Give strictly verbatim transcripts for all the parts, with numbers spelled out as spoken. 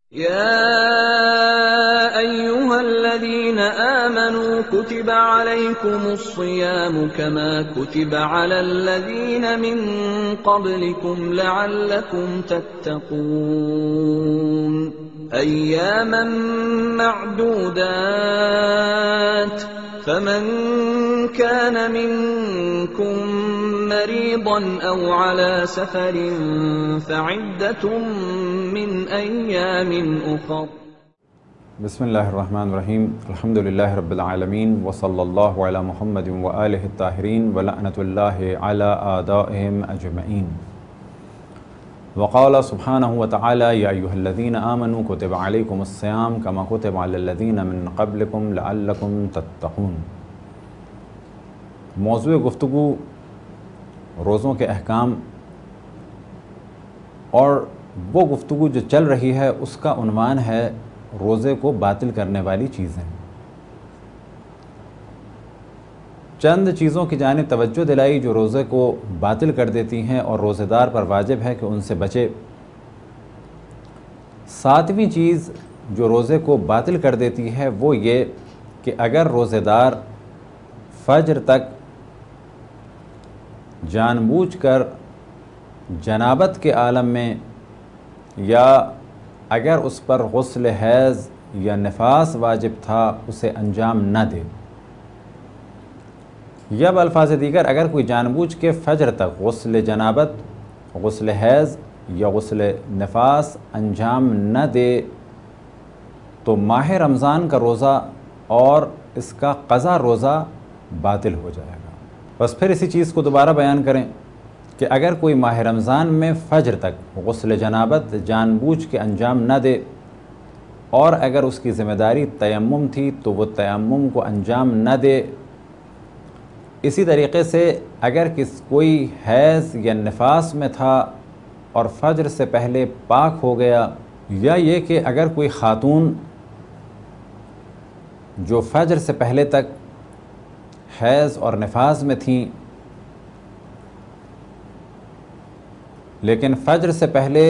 يا أيها الذين آمنوا كتب عليكم الصيام كما كتب على الذين من قبلكم لعلكم تتقون أياما معدودات فمن كان منكم مريضا أو على سفر فعدة من أيام أخر. بسم الله الرحمن الرحيم. الحمد لله رب العالمين وصلى الله على محمد وآله الطاهرين ولعنة الله على أعدائهم أجمعين. وقال سبحانه وتعالى يا أيها الذين آمنوا كتب عليكم الصيام كما كتب على الذين من قبلكم لعلكم تتقون. موضوع گفتگو روزوں کے احکام اور وہ گفتگو جو چل رہی ہے اس کا عنوان ہے روزے کو باطل کرنے والی چیزیں. چند چیزوں کی جانب توجہ دلائی جو روزے کو باطل کر دیتی ہیں اور روزے دار پر واجب ہے کہ ان سے بچے. ساتویں چیز جو روزے کو باطل کر دیتی ہے وہ یہ کہ اگر روزے دار فجر تک جان بوجھ کر جنابت کے عالم میں یا اگر اس پر غسل حیض یا نفاس واجب تھا اسے انجام نہ دے، یا بالفاظ دیگر اگر کوئی جان بوجھ کے فجر تک غسل جنابت، غسل حیض یا غسل نفاس انجام نہ دے تو ماہ رمضان کا روزہ اور اس کا قضا روزہ باطل ہو جائے گا. بس پھر اسی چیز کو دوبارہ بیان کریں کہ اگر کوئی ماہ رمضان میں فجر تک غسل جنابت جان بوجھ کے انجام نہ دے اور اگر اس کی ذمہ داری تیمم تھی تو وہ تیمم کو انجام نہ دے. اسی طریقے سے اگر کس کوئی حیض یا نفاس میں تھا اور فجر سے پہلے پاک ہو گیا، یا یہ کہ اگر کوئی خاتون جو فجر سے پہلے تک حیض اور نفاس میں تھیں لیکن فجر سے پہلے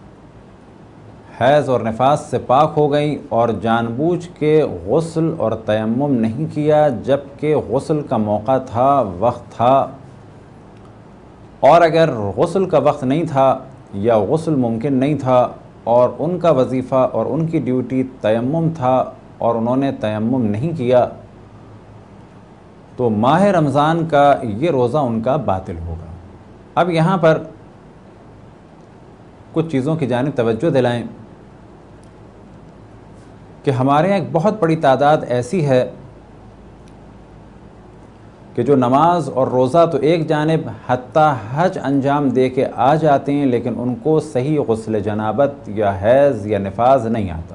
حیض اور نفاس سے پاک ہو گئیں اور جان بوجھ کے غسل اور تیمم نہیں کیا جبکہ غسل کا موقع تھا، وقت تھا، اور اگر غسل کا وقت نہیں تھا یا غسل ممکن نہیں تھا اور ان کا وظیفہ اور ان کی ڈیوٹی تیمم تھا اور انہوں نے تیمم نہیں کیا تو ماہ رمضان کا یہ روزہ ان کا باطل ہوگا. اب یہاں پر کچھ چیزوں کی جانب توجہ دلائیں کہ ہمارے یہاں ایک بہت بڑی تعداد ایسی ہے کہ جو نماز اور روزہ تو ایک جانب حتیٰ حج انجام دے کے آ جاتے ہیں لیکن ان کو صحیح غسل جنابت یا حیض یا نفاس نہیں آتا.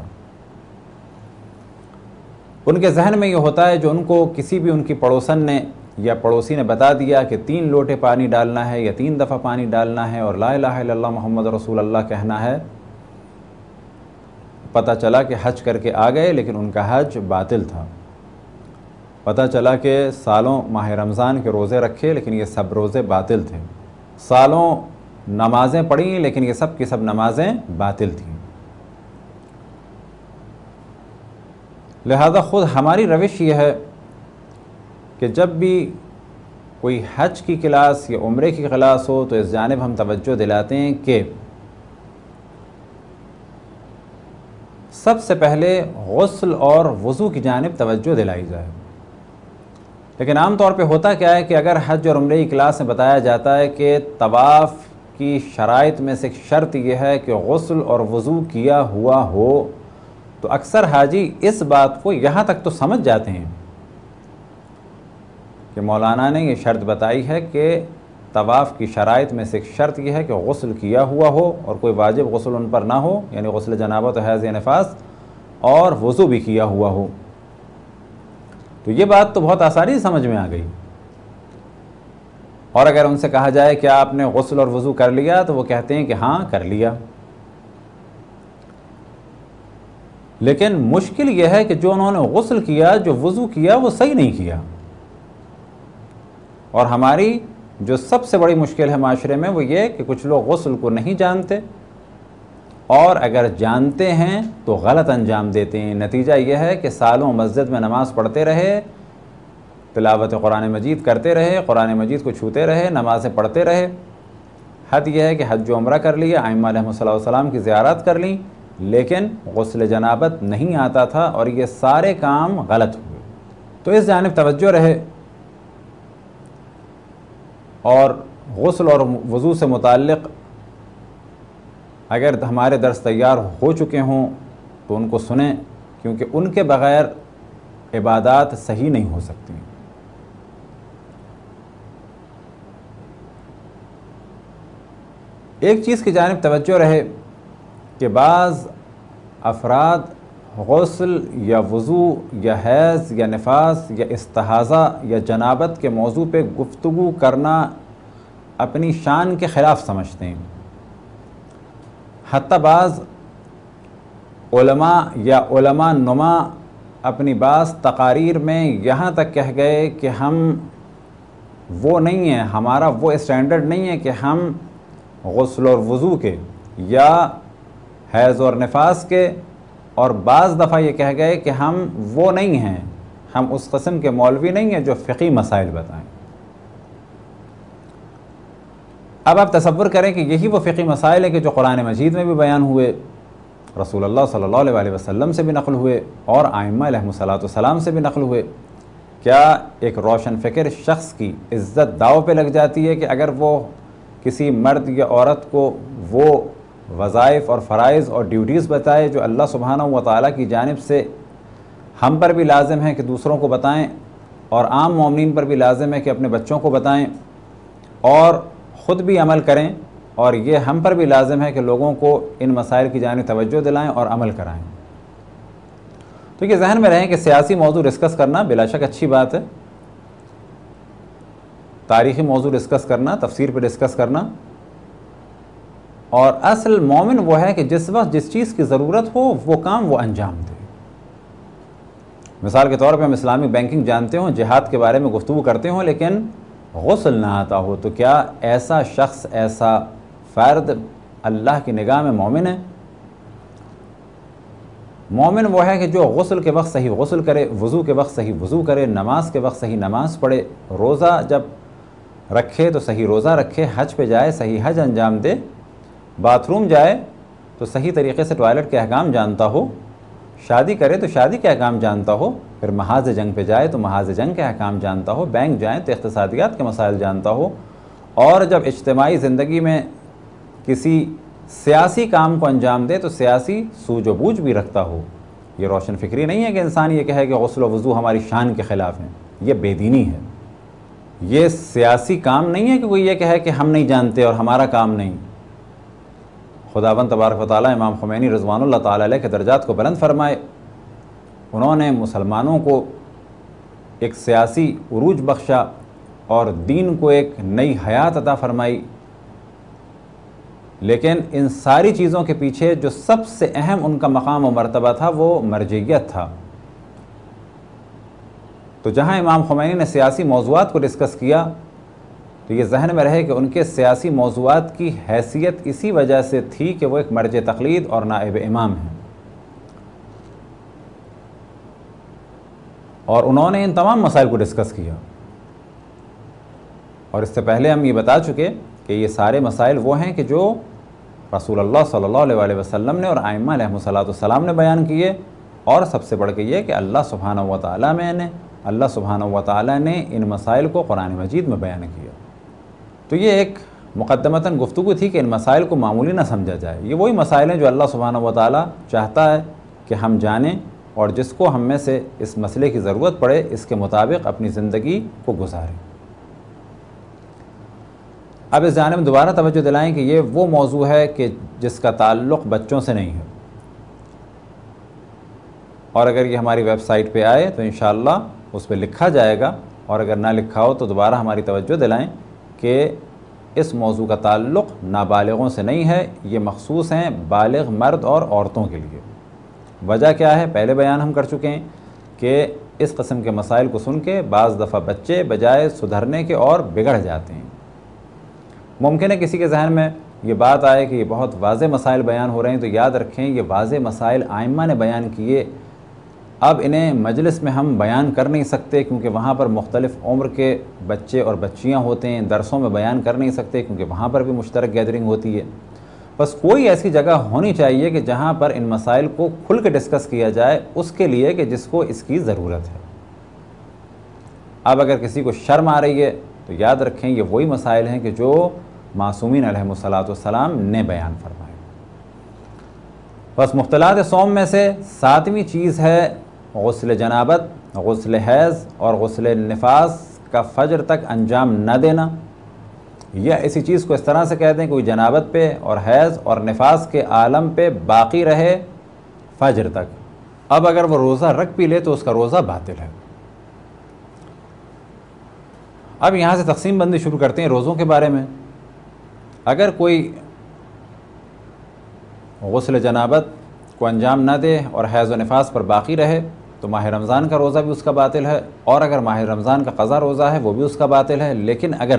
ان کے ذہن میں یہ ہوتا ہے جو ان کو کسی بھی ان کی پڑوسن نے یا پڑوسی نے بتا دیا کہ تین لوٹے پانی ڈالنا ہے یا تین دفعہ پانی ڈالنا ہے اور لا الہ الا اللہ محمد رسول اللہ کہنا ہے. پتہ چلا کہ حج کر کے آ گئے لیکن ان کا حج باطل تھا. پتہ چلا کہ سالوں ماہ رمضان کے روزے رکھے لیکن یہ سب روزے باطل تھے. سالوں نمازیں پڑھیں لیکن یہ سب کی سب نمازیں باطل تھیں. لہذا خود ہماری روش یہ ہے کہ جب بھی کوئی حج کی کلاس یا عمرے کی کلاس ہو تو اس جانب ہم توجہ دلاتے ہیں کہ سب سے پہلے غسل اور وضو کی جانب توجہ دلائی جائے. لیکن عام طور پہ ہوتا کیا ہے کہ اگر حج اور عمرے کی کلاس میں بتایا جاتا ہے کہ طواف کی شرائط میں سے ایک شرط یہ ہے کہ غسل اور وضو کیا ہوا ہو تو اکثر حاجی اس بات کو یہاں تک تو سمجھ جاتے ہیں کہ مولانا نے یہ شرط بتائی ہے کہ طواف کی شرائط میں سے ایک شرط یہ ہے کہ غسل کیا ہوا ہو اور کوئی واجب غسل ان پر نہ ہو یعنی غسل جنابت و حیض یا نفاس اور وضو بھی کیا ہوا ہو. تو یہ بات تو بہت آسانی سے سمجھ میں آ گئی. اور اگر ان سے کہا جائے کہ آپ نے غسل اور وضو کر لیا تو وہ کہتے ہیں کہ ہاں کر لیا. لیکن مشکل یہ ہے کہ جو انہوں نے غسل کیا، جو وضو کیا وہ صحیح نہیں کیا. اور ہماری جو سب سے بڑی مشکل ہے معاشرے میں وہ یہ کہ کچھ لوگ غسل کو نہیں جانتے اور اگر جانتے ہیں تو غلط انجام دیتے ہیں۔ نتیجہ یہ ہے کہ سالوں مسجد میں نماز پڑھتے رہے، تلاوت قرآن مجید کرتے رہے، قرآن مجید کو چھوتے رہے، نمازیں پڑھتے رہے، حد یہ ہے کہ حج و عمرہ کر لیا، ائمہ علیہ السلام کی زیارت کر لیں، لیکن غسل جنابت نہیں آتا تھا، اور یہ سارے کام غلط ہوئے۔ تو اس جانب توجہ رہے، اور غسل اور وضو سے متعلق اگر ہمارے درس تیار ہو چکے ہوں تو ان کو سنیں، کیونکہ ان کے بغیر عبادات صحیح نہیں ہو سکتی۔ ایک چیز کی جانب توجہ رہے کہ بعض افراد غسل یا وضو یا حیض یا نفاس یا استحاضہ یا جنابت کے موضوع پہ گفتگو کرنا اپنی شان کے خلاف سمجھتے ہیں۔ حتیٰ بعض علماء یا علماء نما اپنی بعض تقاریر میں یہاں تک کہہ گئے کہ ہم وہ نہیں ہیں، ہمارا وہ اسٹینڈرڈ نہیں ہے کہ ہم غسل اور وضو کے یا حیض اور نفاس کے، اور بعض دفعہ یہ کہہ گئے کہ ہم وہ نہیں ہیں، ہم اس قسم کے مولوی نہیں ہیں جو فقہی مسائل بتائیں۔ اب آپ تصور کریں کہ یہی وہ فقہی مسائل ہیں کہ جو قرآن مجید میں بھی بیان ہوئے، رسول اللہ صلی اللہ علیہ وسلم سے بھی نقل ہوئے، اور ائمہ علیہ السلام سے بھی نقل ہوئے۔ کیا ایک روشن فکر شخص کی عزت داؤ پہ لگ جاتی ہے کہ اگر وہ کسی مرد یا عورت کو وہ وظائف اور فرائض اور ڈیوٹیز بتائے جو اللہ سبحانہ و تعالیٰ کی جانب سے ہم پر بھی لازم ہے کہ دوسروں کو بتائیں، اور عام مومنین پر بھی لازم ہے کہ اپنے بچوں کو بتائیں اور خود بھی عمل کریں، اور یہ ہم پر بھی لازم ہے کہ لوگوں کو ان مسائل کی جانب توجہ دلائیں اور عمل کرائیں؟ تو یہ ذہن میں رہیں کہ سیاسی موضوع ڈسکس کرنا بلا شک اچھی بات ہے، تاریخی موضوع ڈسکس کرنا، تفسیر پہ ڈسکس کرنا، اور اصل مومن وہ ہے کہ جس وقت جس چیز کی ضرورت ہو وہ کام وہ انجام دے۔ مثال کے طور پہ ہم اسلامی بینکنگ جانتے ہوں، جہاد کے بارے میں گفتگو کرتے ہوں، لیکن غسل نہ آتا ہو، تو کیا ایسا شخص، ایسا فرد اللہ کی نگاہ میں مومن ہے؟ مومن وہ ہے کہ جو غسل کے وقت صحیح غسل کرے، وضو کے وقت صحیح وضو کرے، نماز کے وقت صحیح نماز پڑھے، روزہ جب رکھے تو صحیح روزہ رکھے، حج پہ جائے صحیح حج انجام دے، باتھ روم جائے تو صحیح طریقے سے ٹوائلٹ کے احکام جانتا ہو، شادی کرے تو شادی کے احکام جانتا ہو، پھر محاذ جنگ پہ جائے تو محاذ جنگ کے احکام جانتا ہو، بینک جائیں تو اقتصادیات کے مسائل جانتا ہو، اور جب اجتماعی زندگی میں کسی سیاسی کام کو انجام دے تو سیاسی سوجھ و بوجھ بھی رکھتا ہو۔ یہ روشن فکری نہیں ہے کہ انسان یہ کہے کہ غسل و وضو ہماری شان کے خلاف ہیں، یہ بے دینی ہے۔ یہ سیاسی کام نہیں ہے کہ کوئی یہ کہے کہ ہم نہیں جانتے اور ہمارا کام نہیں۔ خداوند تبارک و تعالیٰ امام خمینی رضوان اللہ تعالیٰ علیہ کے درجات کو بلند فرمائے، انہوں نے مسلمانوں کو ایک سیاسی عروج بخشا اور دین کو ایک نئی حیات عطا فرمائی، لیکن ان ساری چیزوں کے پیچھے جو سب سے اہم ان کا مقام و مرتبہ تھا وہ مرجعیت تھا۔ تو جہاں امام خمینی نے سیاسی موضوعات کو ڈسکس کیا تو یہ ذہن میں رہے کہ ان کے سیاسی موضوعات کی حیثیت اسی وجہ سے تھی کہ وہ ایک مرجع تقلید اور نائب امام ہیں، اور انہوں نے ان تمام مسائل کو ڈسکس کیا۔ اور اس سے پہلے ہم یہ بتا چکے کہ یہ سارے مسائل وہ ہیں کہ جو رسول اللہ صلی اللہ علیہ وسلم نے اور ائمہ علیہ السلام نے بیان کیے، اور سب سے بڑھ کے یہ کہ اللہ سبحانہ و تعالیٰ میں نے اللہ سبحانہ و تعالیٰ نے ان مسائل کو قرآن مجید میں بیان کیا۔ تو یہ ایک مقدمتاً گفتگو تھی کہ ان مسائل کو معمولی نہ سمجھا جائے، یہ وہی مسائل ہیں جو اللہ سبحانہ و تعالیٰ چاہتا ہے کہ ہم جانیں، اور جس کو ہم میں سے اس مسئلے کی ضرورت پڑے اس کے مطابق اپنی زندگی کو گزاریں۔ اب اس جانب دوبارہ توجہ دلائیں کہ یہ وہ موضوع ہے کہ جس کا تعلق بچوں سے نہیں ہے، اور اگر یہ ہماری ویب سائٹ پہ آئے تو انشاءاللہ اس پہ لکھا جائے گا، اور اگر نہ لکھا ہو تو دوبارہ ہماری توجہ دلائیں کہ اس موضوع کا تعلق نابالغوں سے نہیں ہے، یہ مخصوص ہیں بالغ مرد اور عورتوں کے لیے۔ وجہ کیا ہے؟ پہلے بیان ہم کر چکے ہیں کہ اس قسم کے مسائل کو سن کے بعض دفعہ بچے بجائے سدھرنے کے اور بگڑ جاتے ہیں۔ ممکن ہے کسی کے ذہن میں یہ بات آئے کہ یہ بہت واضح مسائل بیان ہو رہے ہیں، تو یاد رکھیں یہ واضح مسائل آئمہ نے بیان کیے، اب انہیں مجلس میں ہم بیان کر نہیں سکتے کیونکہ وہاں پر مختلف عمر کے بچے اور بچیاں ہوتے ہیں، درسوں میں بیان کر نہیں سکتے کیونکہ وہاں پر بھی مشترک گیدرنگ ہوتی ہے۔ بس کوئی ایسی جگہ ہونی چاہیے کہ جہاں پر ان مسائل کو کھل کے ڈسکس کیا جائے، اس کے لیے کہ جس کو اس کی ضرورت ہے۔ اب اگر کسی کو شرم آ رہی ہے تو یاد رکھیں یہ وہی مسائل ہیں کہ جو معصومین علیہم الصلاۃ والسلام نے بیان فرمائے۔ بس مختلات صوم میں سے ساتویں چیز ہے غسل جنابت، غسل حیض اور غسل نفاس کا فجر تک انجام نہ دینا، یا اسی چیز کو اس طرح سے کہہ دیں کوئی جنابت پہ اور حیض اور نفاس کے عالم پہ باقی رہے فجر تک۔ اب اگر وہ روزہ رکھ بھی لے تو اس کا روزہ باطل ہے۔ اب یہاں سے تقسیم بندی شروع کرتے ہیں روزوں کے بارے میں۔ اگر کوئی غسل جنابت کو انجام نہ دے اور حیض و نفاس پر باقی رہے تو ماہ رمضان کا روزہ بھی اس کا باطل ہے، اور اگر ماہ رمضان کا قضا روزہ ہے وہ بھی اس کا باطل ہے۔ لیکن اگر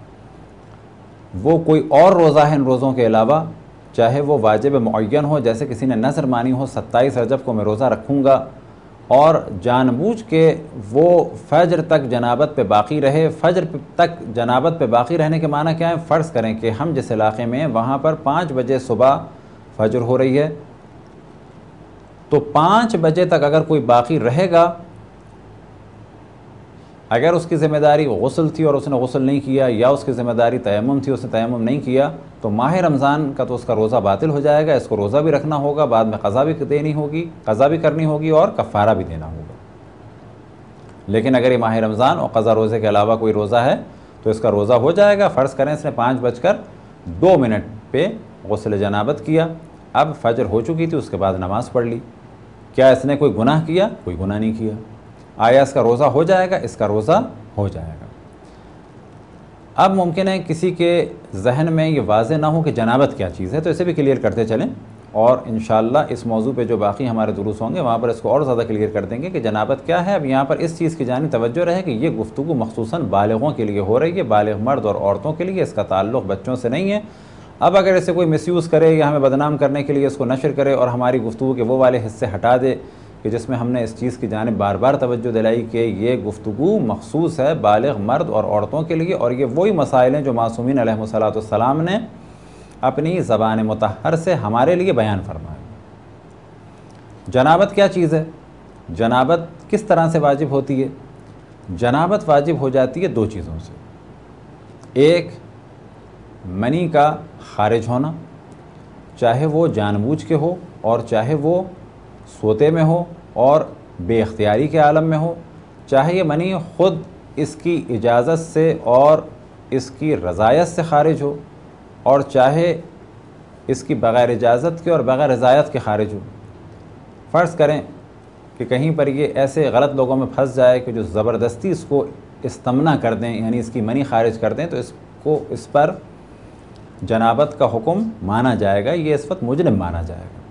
وہ کوئی اور روزہ ہے ان روزوں کے علاوہ، چاہے وہ واجب معین ہو، جیسے کسی نے نذر مانی ہو ستائیس رجب کو میں روزہ رکھوں گا، اور جان بوجھ کے وہ فجر تک جنابت پہ باقی رہے۔ فجر تک جنابت پہ باقی رہنے کے معنی کیا ہے؟ فرض کریں کہ ہم جس علاقے میں وہاں پر پانچ بجے صبح فجر ہو رہی ہے، تو پانچ بجے تک اگر کوئی باقی رہے گا، اگر اس کی ذمہ داری غسل تھی اور اس نے غسل نہیں کیا، یا اس کی ذمہ داری تیمم تھی اس نے تیمم نہیں کیا، تو ماہ رمضان کا تو اس کا روزہ باطل ہو جائے گا، اس کو روزہ بھی رکھنا ہوگا، بعد میں قضا بھی دینی ہوگی، قضا بھی کرنی ہوگی اور کفارہ بھی دینا ہوگا۔ لیکن اگر یہ ماہ رمضان اور قضا روزے کے علاوہ کوئی روزہ ہے تو اس کا روزہ ہو جائے گا۔ فرض کریں اس نے پانچ بج کر دو منٹ پہ غسل جنابت کیا، اب فجر ہو چکی تھی، اس کے بعد نماز پڑھ لی، کیا اس نے کوئی گناہ کیا؟ کوئی گناہ نہیں کیا۔ آیا اس کا روزہ ہو جائے گا؟ اس کا روزہ ہو جائے گا۔ اب ممکن ہے کسی کے ذہن میں یہ واضح نہ ہو کہ جنابت کیا چیز ہے، تو اسے بھی کلیئر کرتے چلیں، اور انشاءاللہ اس موضوع پہ جو باقی ہمارے دروس ہوں گے وہاں پر اس کو اور زیادہ کلیئر کر دیں گے کہ جنابت کیا ہے۔ اب یہاں پر اس چیز کی جانب توجہ رہے کہ یہ گفتگو مخصوصاً بالغوں کے لیے ہو رہی ہے، بالغ مرد اور عورتوں کے لیے، اس کا تعلق بچوں سے نہیں ہے۔ اب اگر اسے کوئی مس یوز کرے یا ہمیں بدنام کرنے کے لیے اس کو نشر کرے اور ہماری گفتگو کے وہ والے حصے ہٹا دے کہ جس میں ہم نے اس چیز کی جانب بار بار توجہ دلائی کہ یہ گفتگو مخصوص ہے بالغ مرد اور عورتوں کے لیے، اور یہ وہی مسائل ہیں جو معصومین علیہم الصلاۃ والسلام نے اپنی زبان مطہر سے ہمارے لیے بیان فرمایا۔ جنابت کیا چیز ہے؟ جنابت کس طرح سے واجب ہوتی ہے؟ جنابت واجب ہو جاتی ہے دو چیزوں سے، ایک منی کا خارج ہونا، چاہے وہ جان بوجھ کے ہو اور چاہے وہ سوتے میں ہو اور بے اختیاری کے عالم میں ہو، چاہے یہ منی خود اس کی اجازت سے اور اس کی رضایت سے خارج ہو، اور چاہے اس کی بغیر اجازت کے اور بغیر رضایت کے خارج ہو۔ فرض کریں کہ کہیں پر یہ ایسے غلط لوگوں میں پھنس جائے کہ جو زبردستی اس کو استمنا کر دیں، یعنی اس کی منی خارج کر دیں، تو اس کو اس پر جنابت کا حکم مانا جائے گا، یہ اس وقت مجرم مانا جائے گا۔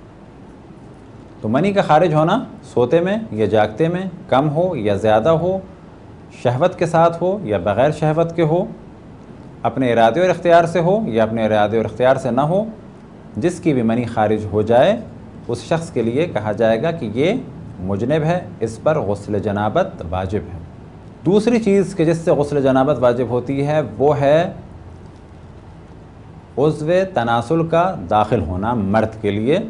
تو منی کا خارج ہونا سوتے میں یا جاگتے میں، کم ہو یا زیادہ ہو، شہوت کے ساتھ ہو یا بغیر شہوت کے ہو، اپنے ارادے اور اختیار سے ہو یا اپنے ارادے اور اختیار سے نہ ہو، جس کی بھی منی خارج ہو جائے اس شخص کے لیے کہا جائے گا کہ یہ مجنب ہے، اس پر غسل جنابت واجب ہے۔ دوسری چیز کہ جس سے غسل جنابت واجب ہوتی ہے وہ ہے عضو تناسل کا داخل ہونا مرد کے لیے،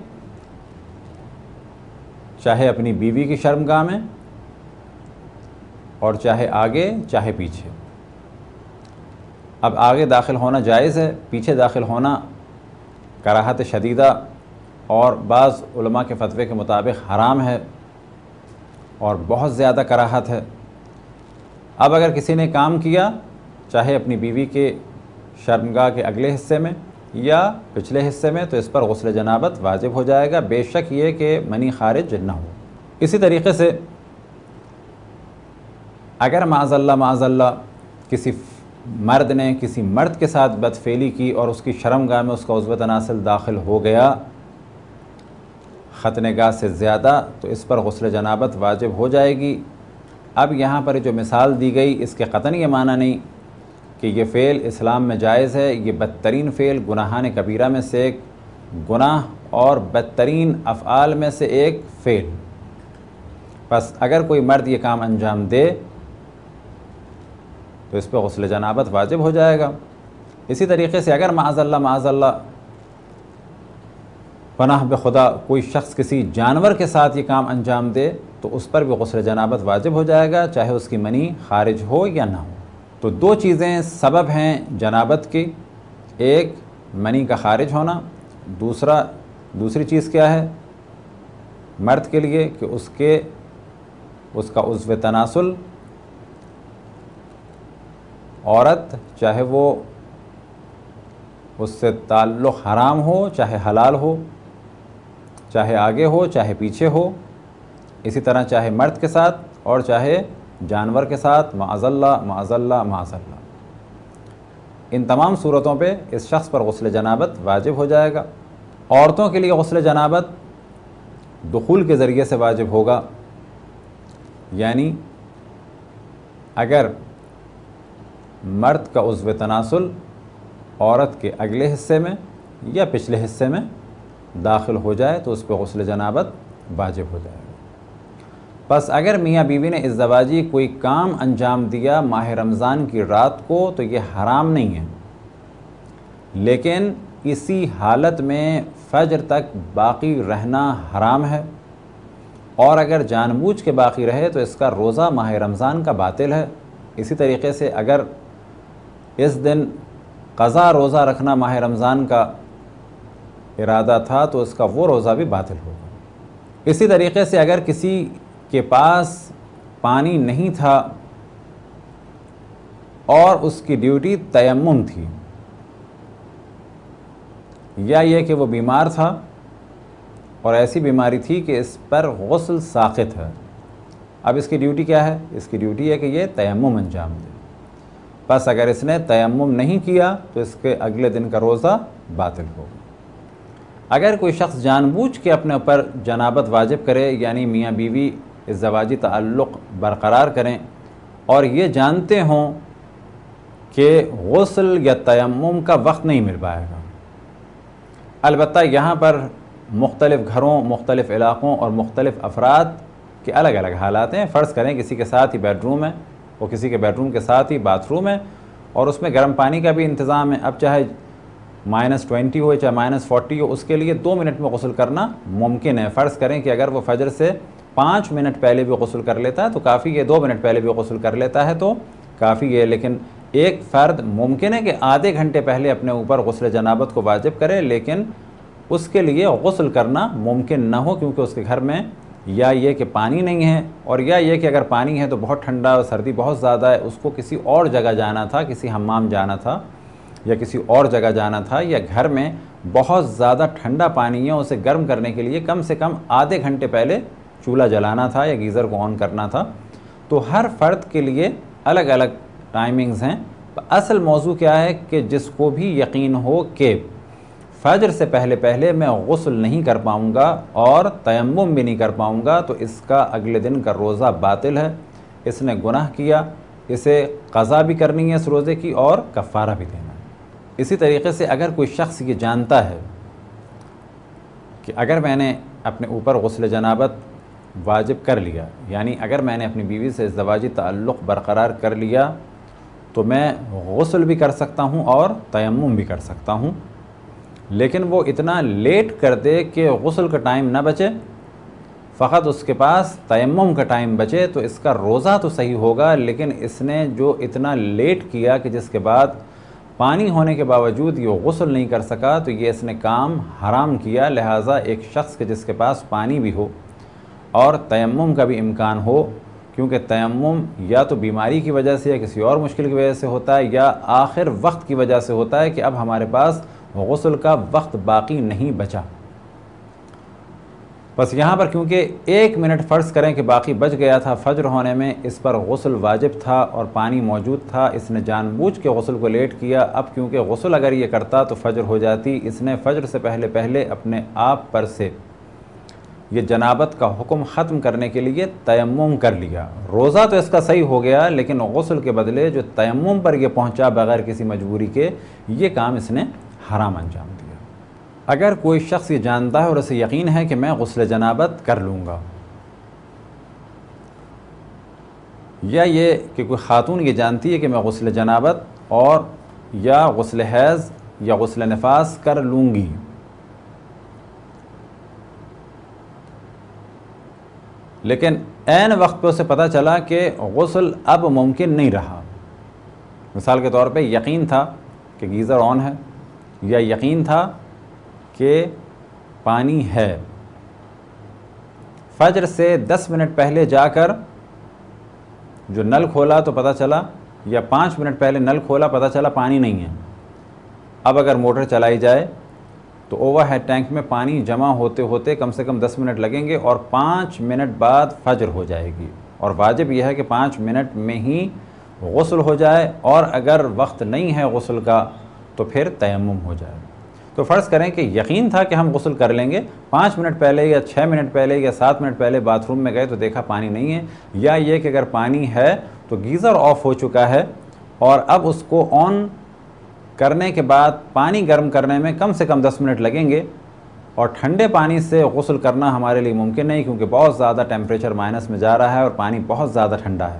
چاہے اپنی بیوی کی شرمگاہ میں اور چاہے آگے چاہے پیچھے۔ اب آگے داخل ہونا جائز ہے، پیچھے داخل ہونا کراہت شدیدہ اور بعض علماء کے فتوے کے مطابق حرام ہے اور بہت زیادہ کراہت ہے۔ اب اگر کسی نے کام کیا چاہے اپنی بیوی کے شرمگاہ کے اگلے حصے میں یا پچھلے حصے میں، تو اس پر غسل جنابت واجب ہو جائے گا، بے شک یہ کہ منی خارج نہ ہو۔ اسی طریقے سے اگر معاذ اللہ معاذ اللہ کسی مرد نے کسی مرد کے ساتھ بدفعلی کی اور اس کی شرمگاہ میں اس کا عضو تناسل داخل ہو گیا ختنگاہ سے زیادہ، تو اس پر غسل جنابت واجب ہو جائے گی۔ اب یہاں پر جو مثال دی گئی اس کے قطعاً یہ معنی نہیں کہ یہ فعل اسلام میں جائز ہے، یہ بدترین فعل گناہان کبیرہ میں سے ایک گناہ اور بدترین افعال میں سے ایک فعل۔ بس اگر کوئی مرد یہ کام انجام دے تو اس پہ غسل جنابت واجب ہو جائے گا۔ اسی طریقے سے اگر معاذ اللہ معاذ اللہ پناہ بخدا کوئی شخص کسی جانور کے ساتھ یہ کام انجام دے تو اس پر بھی غسل جنابت واجب ہو جائے گا، چاہے اس کی منی خارج ہو یا نہ ہو۔ تو دو چیزیں سبب ہیں جنابت کی، ایک منی کا خارج ہونا، دوسرا دوسری چیز کیا ہے مرد کے لیے کہ اس کے اس کا عضو تناسل عورت چاہے وہ اس سے تعلق حرام ہو چاہے حلال ہو، چاہے آگے ہو چاہے پیچھے ہو، اسی طرح چاہے مرد کے ساتھ اور چاہے جانور کے ساتھ، معاذ اللہ معاذ اللہ معاذ اللہ، ان تمام صورتوں پہ اس شخص پر غسل جنابت واجب ہو جائے گا۔ عورتوں کے لیے غسل جنابت دخول کے ذریعے سے واجب ہوگا، یعنی اگر مرد کا عضو تناسل عورت کے اگلے حصے میں یا پچھلے حصے میں داخل ہو جائے تو اس پہ غسل جنابت واجب ہو جائے گا۔ بس اگر میاں بیوی نے ازدواجی کوئی کام انجام دیا ماہ رمضان کی رات کو تو یہ حرام نہیں ہے، لیکن اسی حالت میں فجر تک باقی رہنا حرام ہے، اور اگر جان بوجھ کے باقی رہے تو اس کا روزہ ماہ رمضان کا باطل ہے۔ اسی طریقے سے اگر اس دن قضا روزہ رکھنا ماہ رمضان کا ارادہ تھا تو اس کا وہ روزہ بھی باطل ہوگا۔ اسی طریقے سے اگر کسی کے پاس پانی نہیں تھا اور اس کی ڈیوٹی تیمم تھی، یا یہ کہ وہ بیمار تھا اور ایسی بیماری تھی کہ اس پر غسل ساقط ہے، اب اس کی ڈیوٹی کیا ہے؟ اس کی ڈیوٹی ہے کہ یہ تیمم انجام دے۔ بس اگر اس نے تیمم نہیں کیا تو اس کے اگلے دن کا روزہ باطل ہوگا۔ اگر کوئی شخص جان بوجھ کے اپنے اوپر جنابت واجب کرے، یعنی میاں بیوی ازدواجی تعلق برقرار کریں اور یہ جانتے ہوں کہ غسل یا تیمم کا وقت نہیں مل پائے گا، البتہ یہاں پر مختلف گھروں، مختلف علاقوں اور مختلف افراد کے الگ الگ حالات ہیں۔ فرض کریں کسی کے ساتھ ہی بیڈ روم ہے اور کسی کے بیڈ روم کے ساتھ ہی باتھ روم ہے اور اس میں گرم پانی کا بھی انتظام ہے، اب چاہے مائنس ٹوینٹی ہو چاہے مائنس فورٹی ہو، اس کے لیے دو منٹ میں غسل کرنا ممکن ہے۔ فرض کریں کہ اگر وہ فجر سے پانچ منٹ پہلے بھی غسل کر لیتا ہے تو کافی ہے، دو منٹ پہلے بھی غسل کر لیتا ہے تو کافی ہے، لیکن ایک فرد ممکن ہے کہ آدھے گھنٹے پہلے اپنے اوپر غسل جنابت کو واجب کرے، لیکن اس کے لیے غسل کرنا ممکن نہ ہو کیونکہ اس کے گھر میں یا یہ کہ پانی نہیں ہے، اور یا یہ کہ اگر پانی ہے تو بہت ٹھنڈا اور سردی بہت زیادہ ہے، اس کو کسی اور جگہ جانا تھا، کسی حمام جانا تھا یا کسی اور جگہ جانا تھا، یا گھر میں بہت زیادہ ٹھنڈا پانی ہے، اسے گرم کرنے کے لیے کم سے کم آدھے گھنٹے پہلے چولہا جلانا تھا یا گیزر کو آن کرنا تھا۔ تو ہر فرد کے لیے الگ الگ ٹائمنگز ہیں۔ اصل موضوع کیا ہے کہ جس کو بھی یقین ہو کہ فجر سے پہلے پہلے میں غسل نہیں کر پاؤں گا اور تیمم بھی نہیں کر پاؤں گا تو اس کا اگلے دن کا روزہ باطل ہے، اس نے گناہ کیا، اسے قضا بھی کرنی ہے اس روزے کی اور کفارہ بھی دینا ہے۔ اسی طریقے سے اگر کوئی شخص یہ جانتا ہے کہ اگر میں نے اپنے اوپر غسل جنابت واجب کر لیا، یعنی اگر میں نے اپنی بیوی سے ازدواجی تعلق برقرار کر لیا تو میں غسل بھی کر سکتا ہوں اور تیمم بھی کر سکتا ہوں، لیکن وہ اتنا لیٹ کر دے کہ غسل کا ٹائم نہ بچے، فقط اس کے پاس تیمم کا ٹائم بچے، تو اس کا روزہ تو صحیح ہوگا، لیکن اس نے جو اتنا لیٹ کیا کہ جس کے بعد پانی ہونے کے باوجود یہ غسل نہیں کر سکا تو یہ اس نے کام حرام کیا۔ لہٰذا ایک شخص کے جس کے پاس پانی بھی ہو اور تیمم کا بھی امکان ہو، کیونکہ تیمم یا تو بیماری کی وجہ سے یا کسی اور مشکل کی وجہ سے ہوتا ہے یا آخر وقت کی وجہ سے ہوتا ہے کہ اب ہمارے پاس غسل کا وقت باقی نہیں بچا۔ بس یہاں پر کیونکہ ایک منٹ فرض کریں کہ باقی بچ گیا تھا فجر ہونے میں، اس پر غسل واجب تھا اور پانی موجود تھا، اس نے جان بوجھ کے غسل کو لیٹ کیا۔ اب کیونکہ غسل اگر یہ کرتا تو فجر ہو جاتی، اس نے فجر سے پہلے پہلے اپنے آپ پر سے یہ جنابت کا حکم ختم کرنے کے لیے تیمم کر لیا. روزہ تو اس کا صحیح ہو گیا، لیکن غسل کے بدلے جو تیمم پر یہ پہنچا بغیر کسی مجبوری کے، یہ کام اس نے حرام انجام دیا. اگر کوئی شخص یہ جانتا ہے اور اسے یقین ہے کہ میں غسل جنابت کر لوں گا، یا یہ کہ کوئی خاتون یہ جانتی ہے کہ میں غسل جنابت اور یا غسل حیض یا غسل نفاس کر لوں گی، لیکن عین وقت پہ اسے پتہ چلا کہ غسل اب ممکن نہیں رہا. مثال کے طور پہ یقین تھا کہ گیزر آن ہے، یا یقین تھا کہ پانی ہے، فجر سے دس منٹ پہلے جا کر جو نل کھولا تو پتہ چلا، یا پانچ منٹ پہلے نل کھولا پتہ چلا پانی نہیں ہے. اب اگر موٹر چلائی جائے تو اوور ہیڈ ٹینک میں پانی جمع ہوتے ہوتے کم سے کم دس منٹ لگیں گے، اور پانچ منٹ بعد فجر ہو جائے گی. اور واجب یہ ہے کہ پانچ منٹ میں ہی غسل ہو جائے، اور اگر وقت نہیں ہے غسل کا تو پھر تیمم ہو جائے. تو فرض کریں کہ یقین تھا کہ ہم غسل کر لیں گے، پانچ منٹ پہلے یا چھ منٹ پہلے یا سات منٹ پہلے باتھ روم میں گئے تو دیکھا پانی نہیں ہے، یا یہ کہ اگر پانی ہے تو گیزر آف ہو چکا ہے، اور اب اس کو آن کرنے کے بعد پانی گرم کرنے میں کم سے کم دس منٹ لگیں گے، اور ٹھنڈے پانی سے غسل کرنا ہمارے لیے ممکن نہیں، کیونکہ بہت زیادہ ٹیمپریچر مائنس میں جا رہا ہے اور پانی بہت زیادہ ٹھنڈا ہے.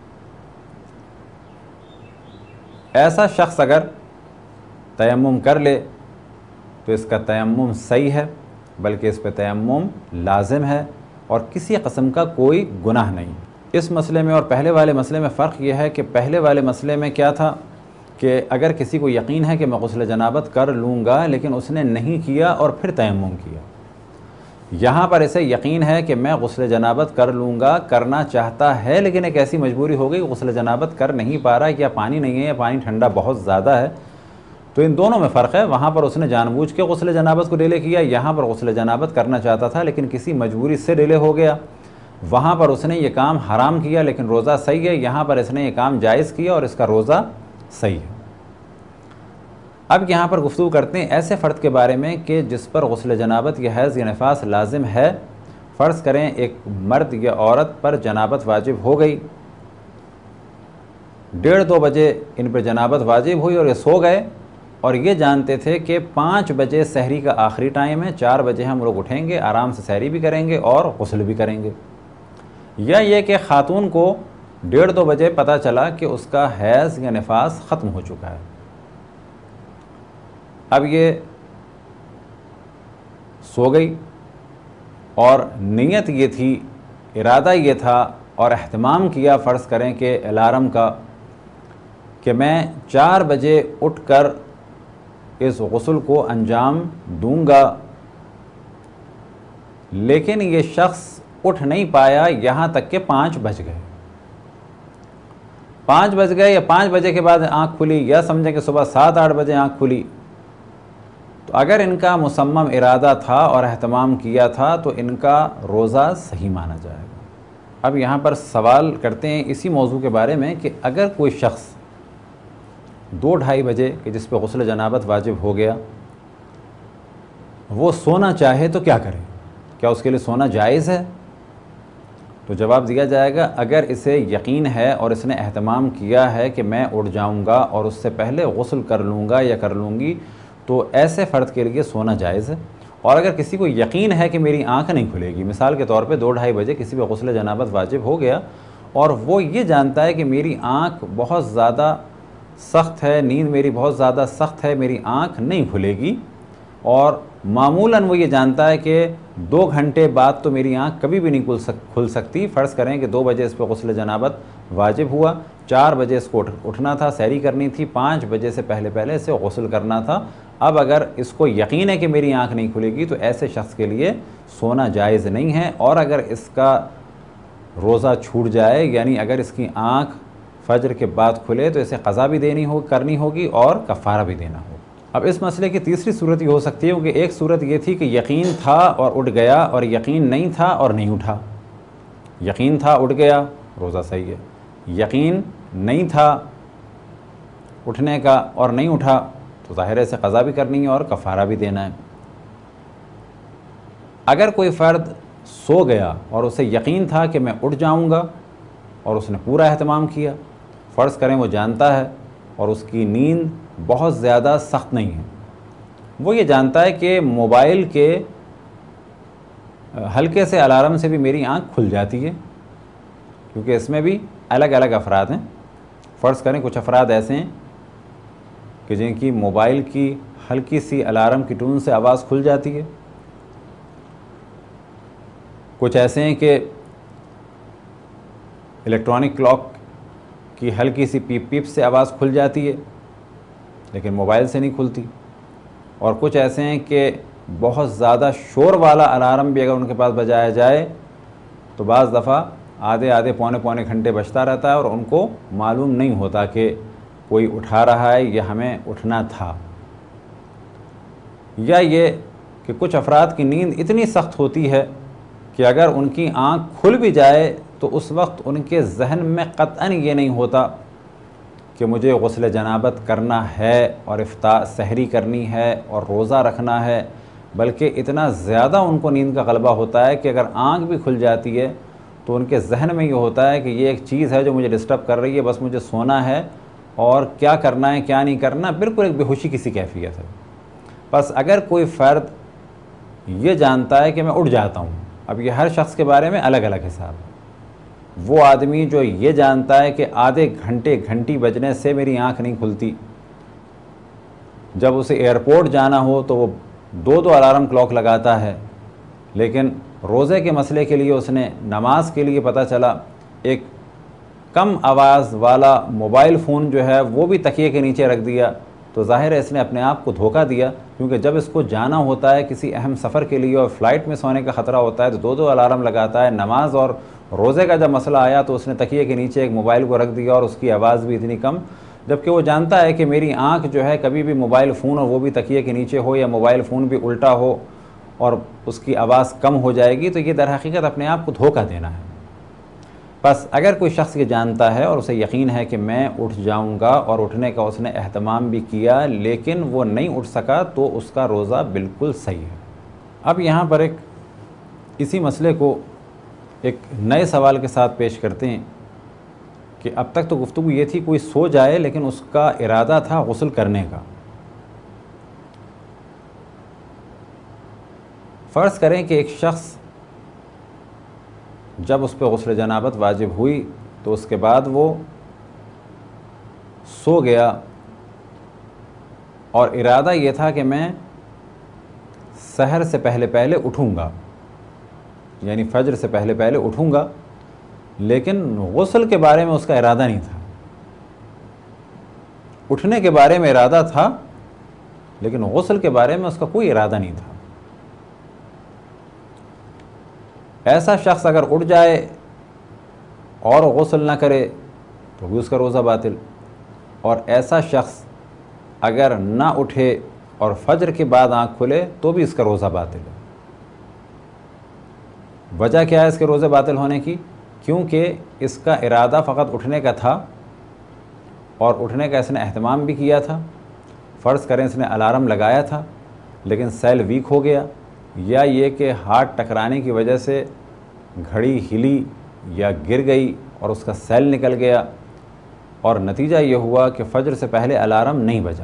ایسا شخص اگر تیمم کر لے تو اس کا تیمم صحیح ہے، بلکہ اس پہ تیمم لازم ہے، اور کسی قسم کا کوئی گناہ نہیں. اس مسئلے میں اور پہلے والے مسئلے میں فرق یہ ہے کہ پہلے والے مسئلے میں کیا تھا کہ اگر کسی کو یقین ہے کہ میں غسل جنابت کر لوں گا لیکن اس نے نہیں کیا اور پھر تیمم کیا، یہاں پر اسے یقین ہے کہ میں غسل جنابت کر لوں گا، کرنا چاہتا ہے لیکن ایک ایسی مجبوری ہو گئی غسل جنابت کر نہیں پا رہا، یا پانی نہیں ہے یا پانی ٹھنڈا بہت زیادہ ہے. تو ان دونوں میں فرق ہے. وہاں پر اس نے جان بوجھ کے غسل جنابت کو ڈیلے کیا، یہاں پر غسل جنابت کرنا چاہتا تھا لیکن کسی مجبوری سے ڈیلے ہو گیا. وہاں پر اس نے یہ کام حرام کیا لیکن روزہ صحیح ہے، یہاں پر اس نے یہ کام جائز کیا اور اس کا روزہ صحیح ہے. اب یہاں پر گفتگو کرتے ہیں ایسے فرد کے بارے میں کہ جس پر غسل جنابت یا حیض یا نفاس لازم ہے. فرض کریں ایک مرد یا عورت پر جنابت واجب ہو گئی، ڈیڑھ دو بجے ان پر جنابت واجب ہوئی اور یہ سو گئے، اور یہ جانتے تھے کہ پانچ بجے سحری کا آخری ٹائم ہے، چار بجے ہم لوگ اٹھیں گے، آرام سے سحری بھی کریں گے اور غسل بھی کریں گے. یا یہ کہ خاتون کو ڈیڑھ دو بجے پتہ چلا کہ اس کا حیض یا نفاس ختم ہو چکا ہے. اب یہ سو گئی اور نیت یہ تھی، ارادہ یہ تھا اور اہتمام کیا فرض کریں کہ الارم کا، کہ میں چار بجے اٹھ کر اس غسل کو انجام دوں گا، لیکن یہ شخص اٹھ نہیں پایا یہاں تک کہ پانچ بج گئے. پانچ بج گئے یا پانچ بجے کے بعد آنکھ کھلی، یا سمجھیں کہ صبح سات آٹھ بجے آنکھ کھلی، تو اگر ان کا مصمم ارادہ تھا اور اہتمام کیا تھا تو ان کا روزہ صحیح مانا جائے گا. اب یہاں پر سوال کرتے ہیں اسی موضوع کے بارے میں کہ اگر کوئی شخص دو ڈھائی بجے کہ جس پہ غسل جنابت واجب ہو گیا وہ سونا چاہے تو کیا کرے؟ کیا اس کے لیے سونا جائز ہے؟ تو جواب دیا جائے گا اگر اسے یقین ہے اور اس نے اہتمام کیا ہے کہ میں اٹھ جاؤں گا اور اس سے پہلے غسل کر لوں گا یا کر لوں گی تو ایسے فرد کے لیے سونا جائز ہے. اور اگر کسی کو یقین ہے کہ میری آنکھ نہیں کھلے گی، مثال کے طور پہ دو ڈھائی بجے کسی پہ غسل جنابت واجب ہو گیا اور وہ یہ جانتا ہے کہ میری آنکھ بہت زیادہ سخت ہے، نیند میری بہت زیادہ سخت ہے، میری آنکھ نہیں کھلے گی، اور معمولاً وہ یہ جانتا ہے کہ دو گھنٹے بعد تو میری آنکھ کبھی بھی نہیں کھل سک کھل سکتی فرض کریں کہ دو بجے اس پہ غسل جنابت واجب ہوا، چار بجے اس کو اٹھنا تھا، سحری کرنی تھی، پانچ بجے سے پہلے پہلے اسے غسل کرنا تھا. اب اگر اس کو یقین ہے کہ میری آنکھ نہیں کھلے گی تو ایسے شخص کے لیے سونا جائز نہیں ہے. اور اگر اس کا روزہ چھوٹ جائے، یعنی اگر اس کی آنکھ فجر کے بعد کھلے تو اسے قضا بھی دینی ہو کرنی ہوگی اور کفارہ بھی دینا ہوگا. اب اس مسئلے کی تیسری صورت یہ ہو سکتی ہے، کیونکہ ایک صورت یہ تھی کہ یقین تھا اور اٹھ گیا، اور یقین نہیں تھا اور نہیں اٹھا. یقین تھا اٹھ گیا، روزہ صحیح ہے. یقین نہیں تھا اٹھنے کا اور نہیں اٹھا تو ظاہر ہے اسے قضا بھی کرنی ہے اور کفارہ بھی دینا ہے. اگر کوئی فرد سو گیا اور اسے یقین تھا کہ میں اٹھ جاؤں گا اور اس نے پورا اہتمام کیا. فرض کریں وہ جانتا ہے اور اس کی نیند بہت زیادہ سخت نہیں ہے, وہ یہ جانتا ہے کہ موبائل کے ہلکے سے الارم سے بھی میری آنکھ کھل جاتی ہے, کیونکہ اس میں بھی الگ الگ افراد ہیں. فرض کریں کچھ افراد ایسے ہیں کہ جن کی موبائل کی ہلکی سی الارم کی ٹون سے آواز کھل جاتی ہے. کچھ ایسے ہیں کہ الیکٹرانک کلاک کی ہلکی سی پیپ پیپ سے آواز کھل جاتی ہے لیکن موبائل سے نہیں کھلتی. اور کچھ ایسے ہیں کہ بہت زیادہ شور والا الارم بھی اگر ان کے پاس بجایا جائے تو بعض دفعہ آدھے آدھے پونے پونے گھنٹے بجتا رہتا ہے اور ان کو معلوم نہیں ہوتا کہ کوئی اٹھا رہا ہے یا ہمیں اٹھنا تھا. یا یہ کہ کچھ افراد کی نیند اتنی سخت ہوتی ہے کہ اگر ان کی آنکھ کھل بھی جائے تو اس وقت ان کے ذہن میں قطعاً یہ نہیں ہوتا کہ مجھے غسل جنابت کرنا ہے اور افطار سحری کرنی ہے اور روزہ رکھنا ہے, بلکہ اتنا زیادہ ان کو نیند کا غلبہ ہوتا ہے کہ اگر آنکھ بھی کھل جاتی ہے تو ان کے ذہن میں یہ ہوتا ہے کہ یہ ایک چیز ہے جو مجھے ڈسٹرب کر رہی ہے, بس مجھے سونا ہے اور کیا کرنا ہے کیا نہیں کرنا, بالکل ایک بے ہوشی کی سی کیفیت ہے. بس اگر کوئی فرد یہ جانتا ہے کہ میں اٹھ جاتا ہوں, اب یہ ہر شخص کے بارے میں الگ الگ حساب ہے. وہ آدمی جو یہ جانتا ہے کہ آدھے گھنٹے گھنٹی بجنے سے میری آنکھ نہیں کھلتی, جب اسے ایئرپورٹ جانا ہو تو وہ دو دو الارم کلاک لگاتا ہے, لیکن روزے کے مسئلے کے لیے اس نے نماز کے لیے پتہ چلا ایک کم آواز والا موبائل فون جو ہے وہ بھی تکیے کے نیچے رکھ دیا, تو ظاہر ہے اس نے اپنے آپ کو دھوکہ دیا. کیونکہ جب اس کو جانا ہوتا ہے کسی اہم سفر کے لیے اور فلائٹ میں سونے کا خطرہ ہوتا ہے تو دو دو الارم لگاتا ہے. نماز اور روزے کا جب مسئلہ آیا تو اس نے تکیے کے نیچے ایک موبائل کو رکھ دیا اور اس کی آواز بھی اتنی کم, جبکہ وہ جانتا ہے کہ میری آنکھ جو ہے کبھی بھی موبائل فون اور وہ بھی تکیے کے نیچے ہو یا موبائل فون بھی الٹا ہو اور اس کی آواز کم ہو جائے گی, تو یہ در حقیقت اپنے آپ کو دھوکہ دینا ہے. بس اگر کوئی شخص یہ جانتا ہے اور اسے یقین ہے کہ میں اٹھ جاؤں گا اور اٹھنے کا اس نے اہتمام بھی کیا لیکن وہ نہیں اٹھ سکا, تو اس کا روزہ بالکل صحیح ہے. اب یہاں پر ایک اسی مسئلے کو ایک نئے سوال کے ساتھ پیش کرتے ہیں کہ اب تک تو گفتگو یہ تھی کوئی سو جائے لیکن اس کا ارادہ تھا غسل کرنے کا. فرض کریں کہ ایک شخص جب اس پہ غسل جنابت واجب ہوئی تو اس کے بعد وہ سو گیا اور ارادہ یہ تھا کہ میں سحر سے پہلے پہلے اٹھوں گا, یعنی فجر سے پہلے پہلے اٹھوں گا, لیکن غسل کے بارے میں اس کا ارادہ نہیں تھا. اٹھنے کے بارے میں ارادہ تھا لیکن غسل کے بارے میں اس کا کوئی ارادہ نہیں تھا. ایسا شخص اگر اٹھ جائے اور غسل نہ کرے تو بھی اس کا روزہ باطل, اور ایسا شخص اگر نہ اٹھے اور فجر کے بعد آنکھ کھلے تو بھی اس کا روزہ باطل ہے. وجہ کیا ہے اس کے روزے باطل ہونے کی؟ کیونکہ اس کا ارادہ فقط اٹھنے کا تھا اور اٹھنے کا اس نے اہتمام بھی کیا تھا. فرض کریں اس نے الارم لگایا تھا لیکن سیل ویک ہو گیا, یا یہ کہ ہاتھ ٹکرانے کی وجہ سے گھڑی ہلی یا گر گئی اور اس کا سیل نکل گیا, اور نتیجہ یہ ہوا کہ فجر سے پہلے الارم نہیں بجا.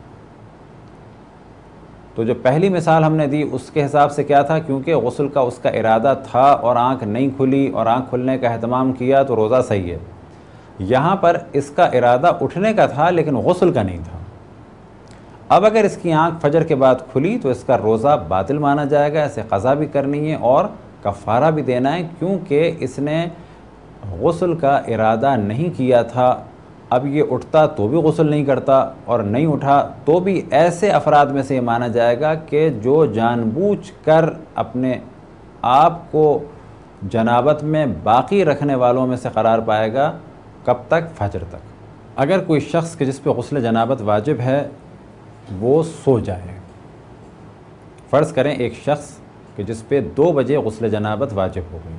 تو جو پہلی مثال ہم نے دی اس کے حساب سے کیا تھا, کیونکہ غسل کا اس کا ارادہ تھا اور آنکھ نہیں کھلی اور آنکھ کھلنے کا اہتمام کیا تو روزہ صحیح ہے. یہاں پر اس کا ارادہ اٹھنے کا تھا لیکن غسل کا نہیں تھا. اب اگر اس کی آنکھ فجر کے بعد کھلی تو اس کا روزہ باطل مانا جائے گا, اسے قضا بھی کرنی ہے اور کفارہ بھی دینا ہے, کیونکہ اس نے غسل کا ارادہ نہیں کیا تھا. اب یہ اٹھتا تو بھی غسل نہیں کرتا اور نہیں اٹھا تو بھی ایسے افراد میں سے یہ مانا جائے گا کہ جو جان بوجھ کر اپنے آپ کو جنابت میں باقی رکھنے والوں میں سے قرار پائے گا. کب تک؟ فجر تک. اگر کوئی شخص کے جس پہ غسل جنابت واجب ہے وہ سو جائے, فرض کریں ایک شخص کہ جس پہ دو بجے غسل جنابت واجب ہو گئی,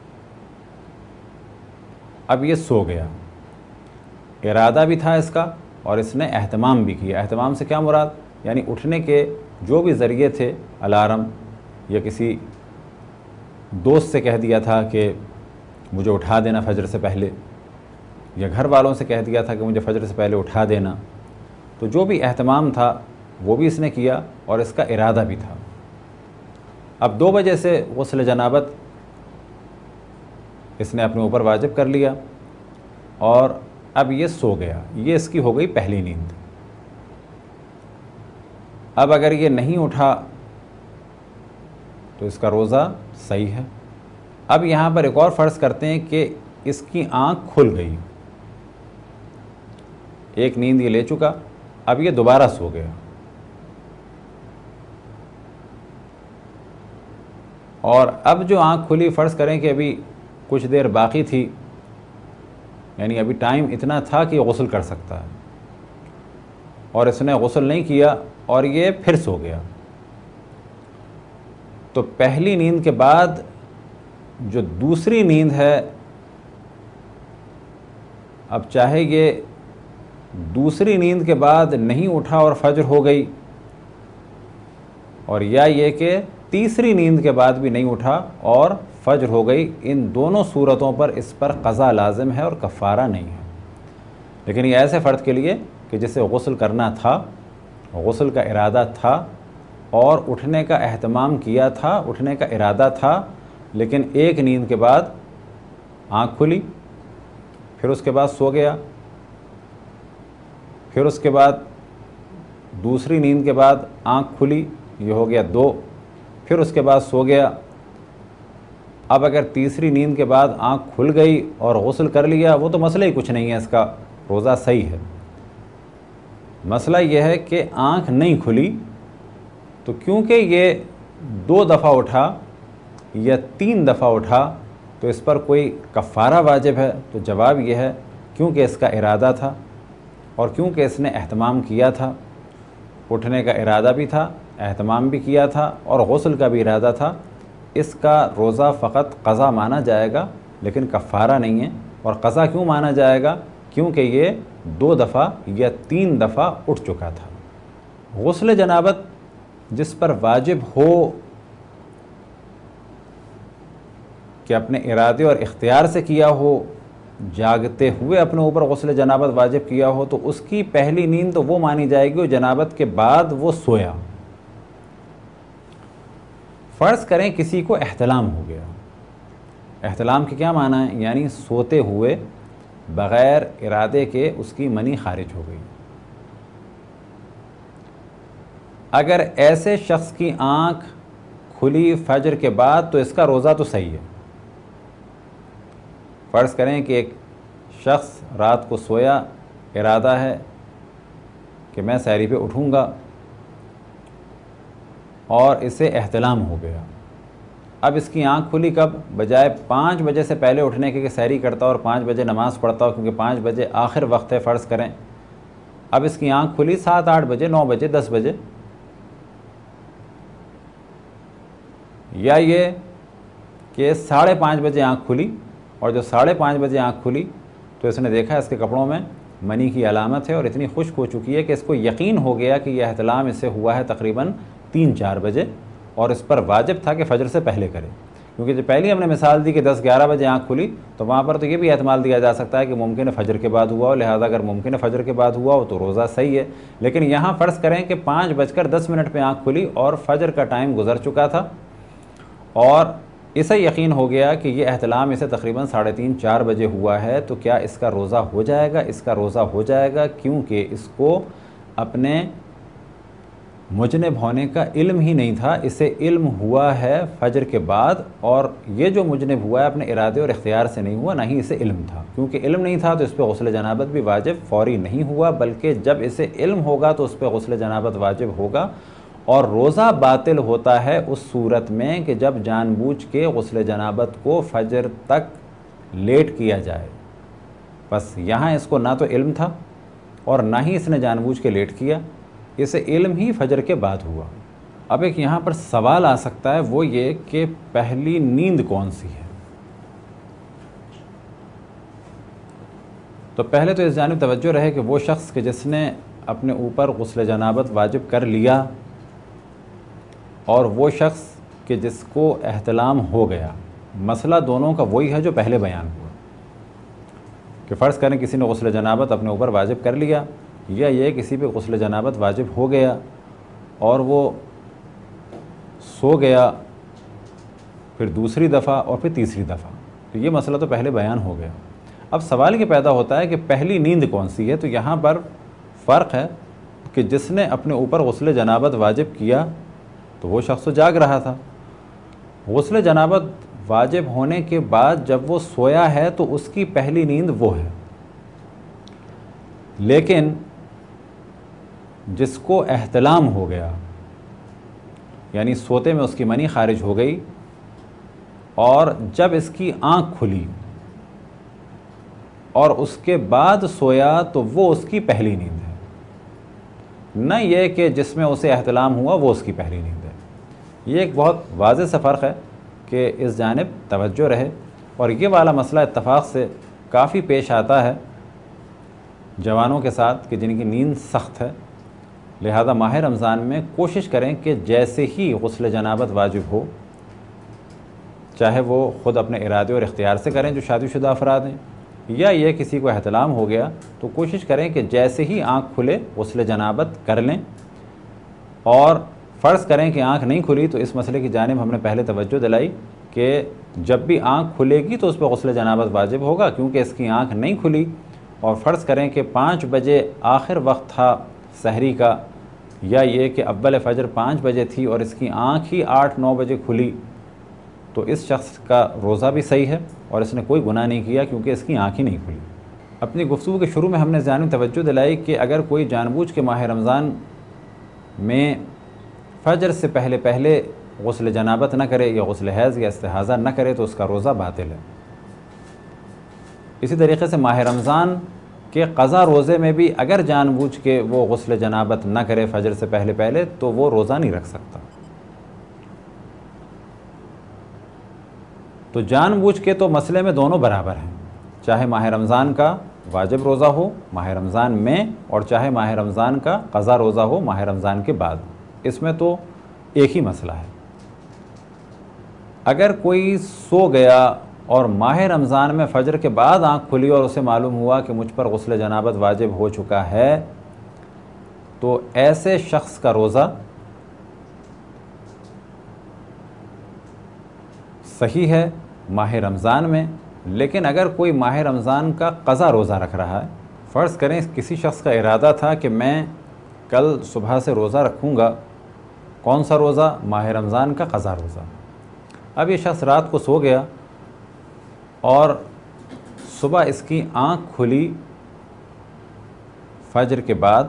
اب یہ سو گیا, ارادہ بھی تھا اس کا اور اس نے اہتمام بھی کیا. اہتمام سے کیا مراد؟ یعنی اٹھنے کے جو بھی ذریعے تھے, الارم یا کسی دوست سے کہہ دیا تھا کہ مجھے اٹھا دینا فجر سے پہلے، یا گھر والوں سے کہہ دیا تھا کہ مجھے فجر سے پہلے اٹھا دینا، تو جو بھی اہتمام تھا وہ بھی اس نے کیا اور اس کا ارادہ بھی تھا۔ اب دو بجے سے غسل جنابت اس نے اپنے اوپر واجب کر لیا اور اب یہ سو گیا، یہ اس کی ہو گئی پہلی نیند۔ اب اگر یہ نہیں اٹھا تو اس کا روزہ صحیح ہے۔ اب یہاں پر ایک اور فرض کرتے ہیں کہ اس کی آنکھ کھل گئی، ایک نیند یہ لے چکا، اب یہ دوبارہ سو گیا، اور اب جو آنکھ کھلی، فرض کریں کہ ابھی کچھ دیر باقی تھی، یعنی ابھی ٹائم اتنا تھا کہ یہ غسل کر سکتا ہے، اور اس نے غسل نہیں کیا اور یہ پھر سو گیا، تو پہلی نیند کے بعد جو دوسری نیند ہے، اب چاہے یہ دوسری نیند کے بعد نہیں اٹھا اور فجر ہو گئی، اور یا یہ کہ تیسری نیند کے بعد بھی نہیں اٹھا اور فجر ہو گئی، ان دونوں صورتوں پر اس پر قضا لازم ہے اور کفارہ نہیں ہے۔ لیکن یہ ایسے فرد کے لیے کہ جسے غسل کرنا تھا، غسل کا ارادہ تھا اور اٹھنے کا اہتمام کیا تھا، اٹھنے کا ارادہ تھا، لیکن ایک نیند کے بعد آنکھ کھلی، پھر اس کے بعد سو گیا، پھر اس کے بعد دوسری نیند کے بعد آنکھ کھلی، یہ ہو گیا دو، پھر اس کے بعد سو گیا۔ اب اگر تیسری نیند کے بعد آنکھ کھل گئی اور غسل کر لیا، وہ تو مسئلہ ہی کچھ نہیں ہے، اس کا روزہ صحیح ہے۔ مسئلہ یہ ہے کہ آنکھ نہیں کھلی، تو کیونکہ یہ دو دفعہ اٹھا یا تین دفعہ اٹھا تو اس پر کوئی کفارہ واجب ہے؟ تو جواب یہ ہے کیونکہ اس کا ارادہ تھا اور کیونکہ اس نے اہتمام کیا تھا، اٹھنے کا ارادہ بھی تھا، اہتمام بھی کیا تھا اور غسل کا بھی ارادہ تھا، اس کا روزہ فقط قضا مانا جائے گا لیکن کفارہ نہیں ہے۔ اور قضا کیوں مانا جائے گا؟ کیونکہ یہ دو دفعہ یا تین دفعہ اٹھ چکا تھا۔ غسل جنابت جس پر واجب ہو کہ اپنے ارادے اور اختیار سے کیا ہو، جاگتے ہوئے اپنے اوپر غسل جنابت واجب کیا ہو، تو اس کی پہلی نیند تو وہ مانی جائے گی جنابت کے بعد وہ سویا۔ فرض کریں کسی کو احتلام ہو گیا، احتلام کے کیا معنی ہے؟ یعنی سوتے ہوئے بغیر ارادے کے اس کی منی خارج ہو گئی۔ اگر ایسے شخص کی آنکھ کھلی فجر کے بعد تو اس کا روزہ تو صحیح ہے۔ فرض کریں کہ ایک شخص رات کو سویا، ارادہ ہے کہ میں سحری پہ اٹھوں گا، اور اسے احتلام ہو گیا۔ اب اس کی آنکھ کھلی کب؟ بجائے پانچ بجے سے پہلے اٹھنے کے کہ سحری کرتا اور پانچ بجے نماز پڑھتا ہو، کیونکہ پانچ بجے آخر وقت ہے فرض کریں۔ اب اس کی آنکھ کھلی سات آٹھ بجے، نو بجے، دس بجے، یا یہ کہ ساڑھے پانچ بجے آنکھ کھلی، اور جو ساڑھے پانچ بجے آنکھ کھلی تو اس نے دیکھا اس کے کپڑوں میں منی کی علامت ہے اور اتنی خشک ہو چکی ہے کہ اس کو یقین ہو گیا کہ یہ احتلام اس سے ہوا ہے تقریباً تین چار بجے، اور اس پر واجب تھا کہ فجر سے پہلے کرے۔ کیونکہ جو پہلی ہم نے مثال دی کہ دس گیارہ بجے آنکھ کھلی، تو وہاں پر تو یہ بھی احتمال دیا جا سکتا ہے کہ ممکن ہے فجر کے بعد ہوا ہو، لہذا اگر ممکن ہے فجر کے بعد ہوا ہو تو روزہ صحیح ہے۔ لیکن یہاں فرض کریں کہ پانچ بج کر دس منٹ پہ آنکھ کھلی اور فجر کا ٹائم گزر چکا تھا، اور اسے یقین ہو گیا کہ یہ احتلام اسے تقریباً ساڑھے تین چار بجے ہوا ہے، تو کیا اس کا روزہ ہو جائے گا؟ اس کا روزہ ہو جائے گا، کیونکہ اس کو اپنے مجنب ہونے کا علم ہی نہیں تھا، اسے علم ہوا ہے فجر کے بعد، اور یہ جو مجنب ہوا ہے اپنے ارادے اور اختیار سے نہیں ہوا، نہ ہی اسے علم تھا۔ کیونکہ علم نہیں تھا تو اس پہ غسل جنابت بھی واجب فوری نہیں ہوا، بلکہ جب اسے علم ہوگا تو اس پہ غسل جنابت واجب ہوگا۔ اور روزہ باطل ہوتا ہے اس صورت میں کہ جب جان بوجھ کے غسل جنابت کو فجر تک لیٹ کیا جائے۔ بس یہاں اس کو نہ تو علم تھا اور نہ ہی اس نے جان بوجھ کے لیٹ کیا، اسے علم ہی فجر کے بعد ہوا۔ اب ایک یہاں پر سوال آ سکتا ہے، وہ یہ کہ پہلی نیند کون سی ہے؟ تو پہلے تو اس جانب توجہ رہے کہ وہ شخص کہ جس نے اپنے اوپر غسل جنابت واجب کر لیا، اور وہ شخص کہ جس کو احتلام ہو گیا، مسئلہ دونوں کا وہی ہے جو پہلے بیان ہوا کہ فرض کریں کسی نے غسل جنابت اپنے اوپر واجب کر لیا، یا یہ کسی پہ غسل جنابت واجب ہو گیا اور وہ سو گیا پھر دوسری دفعہ اور پھر تیسری دفعہ، تو یہ مسئلہ تو پہلے بیان ہو گیا۔ اب سوال یہ پیدا ہوتا ہے کہ پہلی نیند کون سی ہے؟ تو یہاں پر فرق ہے کہ جس نے اپنے اوپر غسل جنابت واجب کیا تو وہ شخص تو جاگ رہا تھا، غسل جنابت واجب ہونے کے بعد جب وہ سویا ہے تو اس کی پہلی نیند وہ ہے۔ لیکن جس کو احتلام ہو گیا، یعنی سوتے میں اس کی منی خارج ہو گئی اور جب اس کی آنکھ کھلی اور اس کے بعد سویا تو وہ اس کی پہلی نیند ہے، نہ یہ کہ جس میں اسے احتلام ہوا وہ اس کی پہلی نیند ہے۔ یہ ایک بہت واضح سا فرق ہے کہ اس جانب توجہ رہے، اور یہ والا مسئلہ اتفاق سے کافی پیش آتا ہے جوانوں کے ساتھ کہ جن کی نیند سخت ہے، لہذا ماہ رمضان میں کوشش کریں کہ جیسے ہی غسل جنابت واجب ہو، چاہے وہ خود اپنے ارادے اور اختیار سے کریں جو شادی شدہ افراد ہیں، یا یہ کسی کو احتلام ہو گیا تو کوشش کریں کہ جیسے ہی آنکھ کھلے غسل جنابت کر لیں، اور فرض کریں کہ آنکھ نہیں کھلی تو اس مسئلے کی جانب ہم نے پہلے توجہ دلائی کہ جب بھی آنکھ کھلے گی تو اس پہ غسل جنابت واجب ہوگا، کیونکہ اس کی آنکھ نہیں کھلی، اور فرض کریں کہ پانچ بجے آخر وقت تھا سحری کا، یا یہ کہ اول فجر پانچ بجے تھی اور اس کی آنکھ ہی آٹھ نو بجے کھلی، تو اس شخص کا روزہ بھی صحیح ہے اور اس نے کوئی گناہ نہیں کیا کیونکہ اس کی آنکھ ہی نہیں کھلی۔ اپنی گفتگو کے شروع میں ہم نے ذہنی توجہ دلائی کہ اگر کوئی جان بوجھ کے ماہ رمضان میں فجر سے پہلے پہلے غسل جنابت نہ کرے یا غسل حیض یا استحاضہ نہ کرے تو اس کا روزہ باطل ہے۔ اسی طریقے سے ماہ رمضان کے قضا روزے میں بھی اگر جان بوجھ کے وہ غسل جنابت نہ کرے فجر سے پہلے پہلے تو وہ روزہ نہیں رکھ سکتا۔ تو جان بوجھ کے تو مسئلے میں دونوں برابر ہیں، چاہے ماہ رمضان کا واجب روزہ ہو ماہ رمضان میں، اور چاہے ماہ رمضان کا قضا روزہ ہو ماہ رمضان کے بعد، اس میں تو ایک ہی مسئلہ ہے۔ اگر کوئی سو گیا اور ماہ رمضان میں فجر کے بعد آنکھ کھلی اور اسے معلوم ہوا کہ مجھ پر غسل جنابت واجب ہو چکا ہے، تو ایسے شخص کا روزہ صحیح ہے ماہ رمضان میں۔ لیکن اگر کوئی ماہ رمضان کا قضا روزہ رکھ رہا ہے، فرض کریں کسی شخص کا ارادہ تھا کہ میں کل صبح سے روزہ رکھوں گا، کون سا روزہ؟ ماہ رمضان کا قضا روزہ۔ اب یہ شخص رات کو سو گیا اور صبح اس کی آنکھ کھلی فجر کے بعد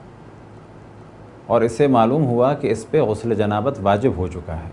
اور اسے معلوم ہوا کہ اس پہ غسل جنابت واجب ہو چکا ہے،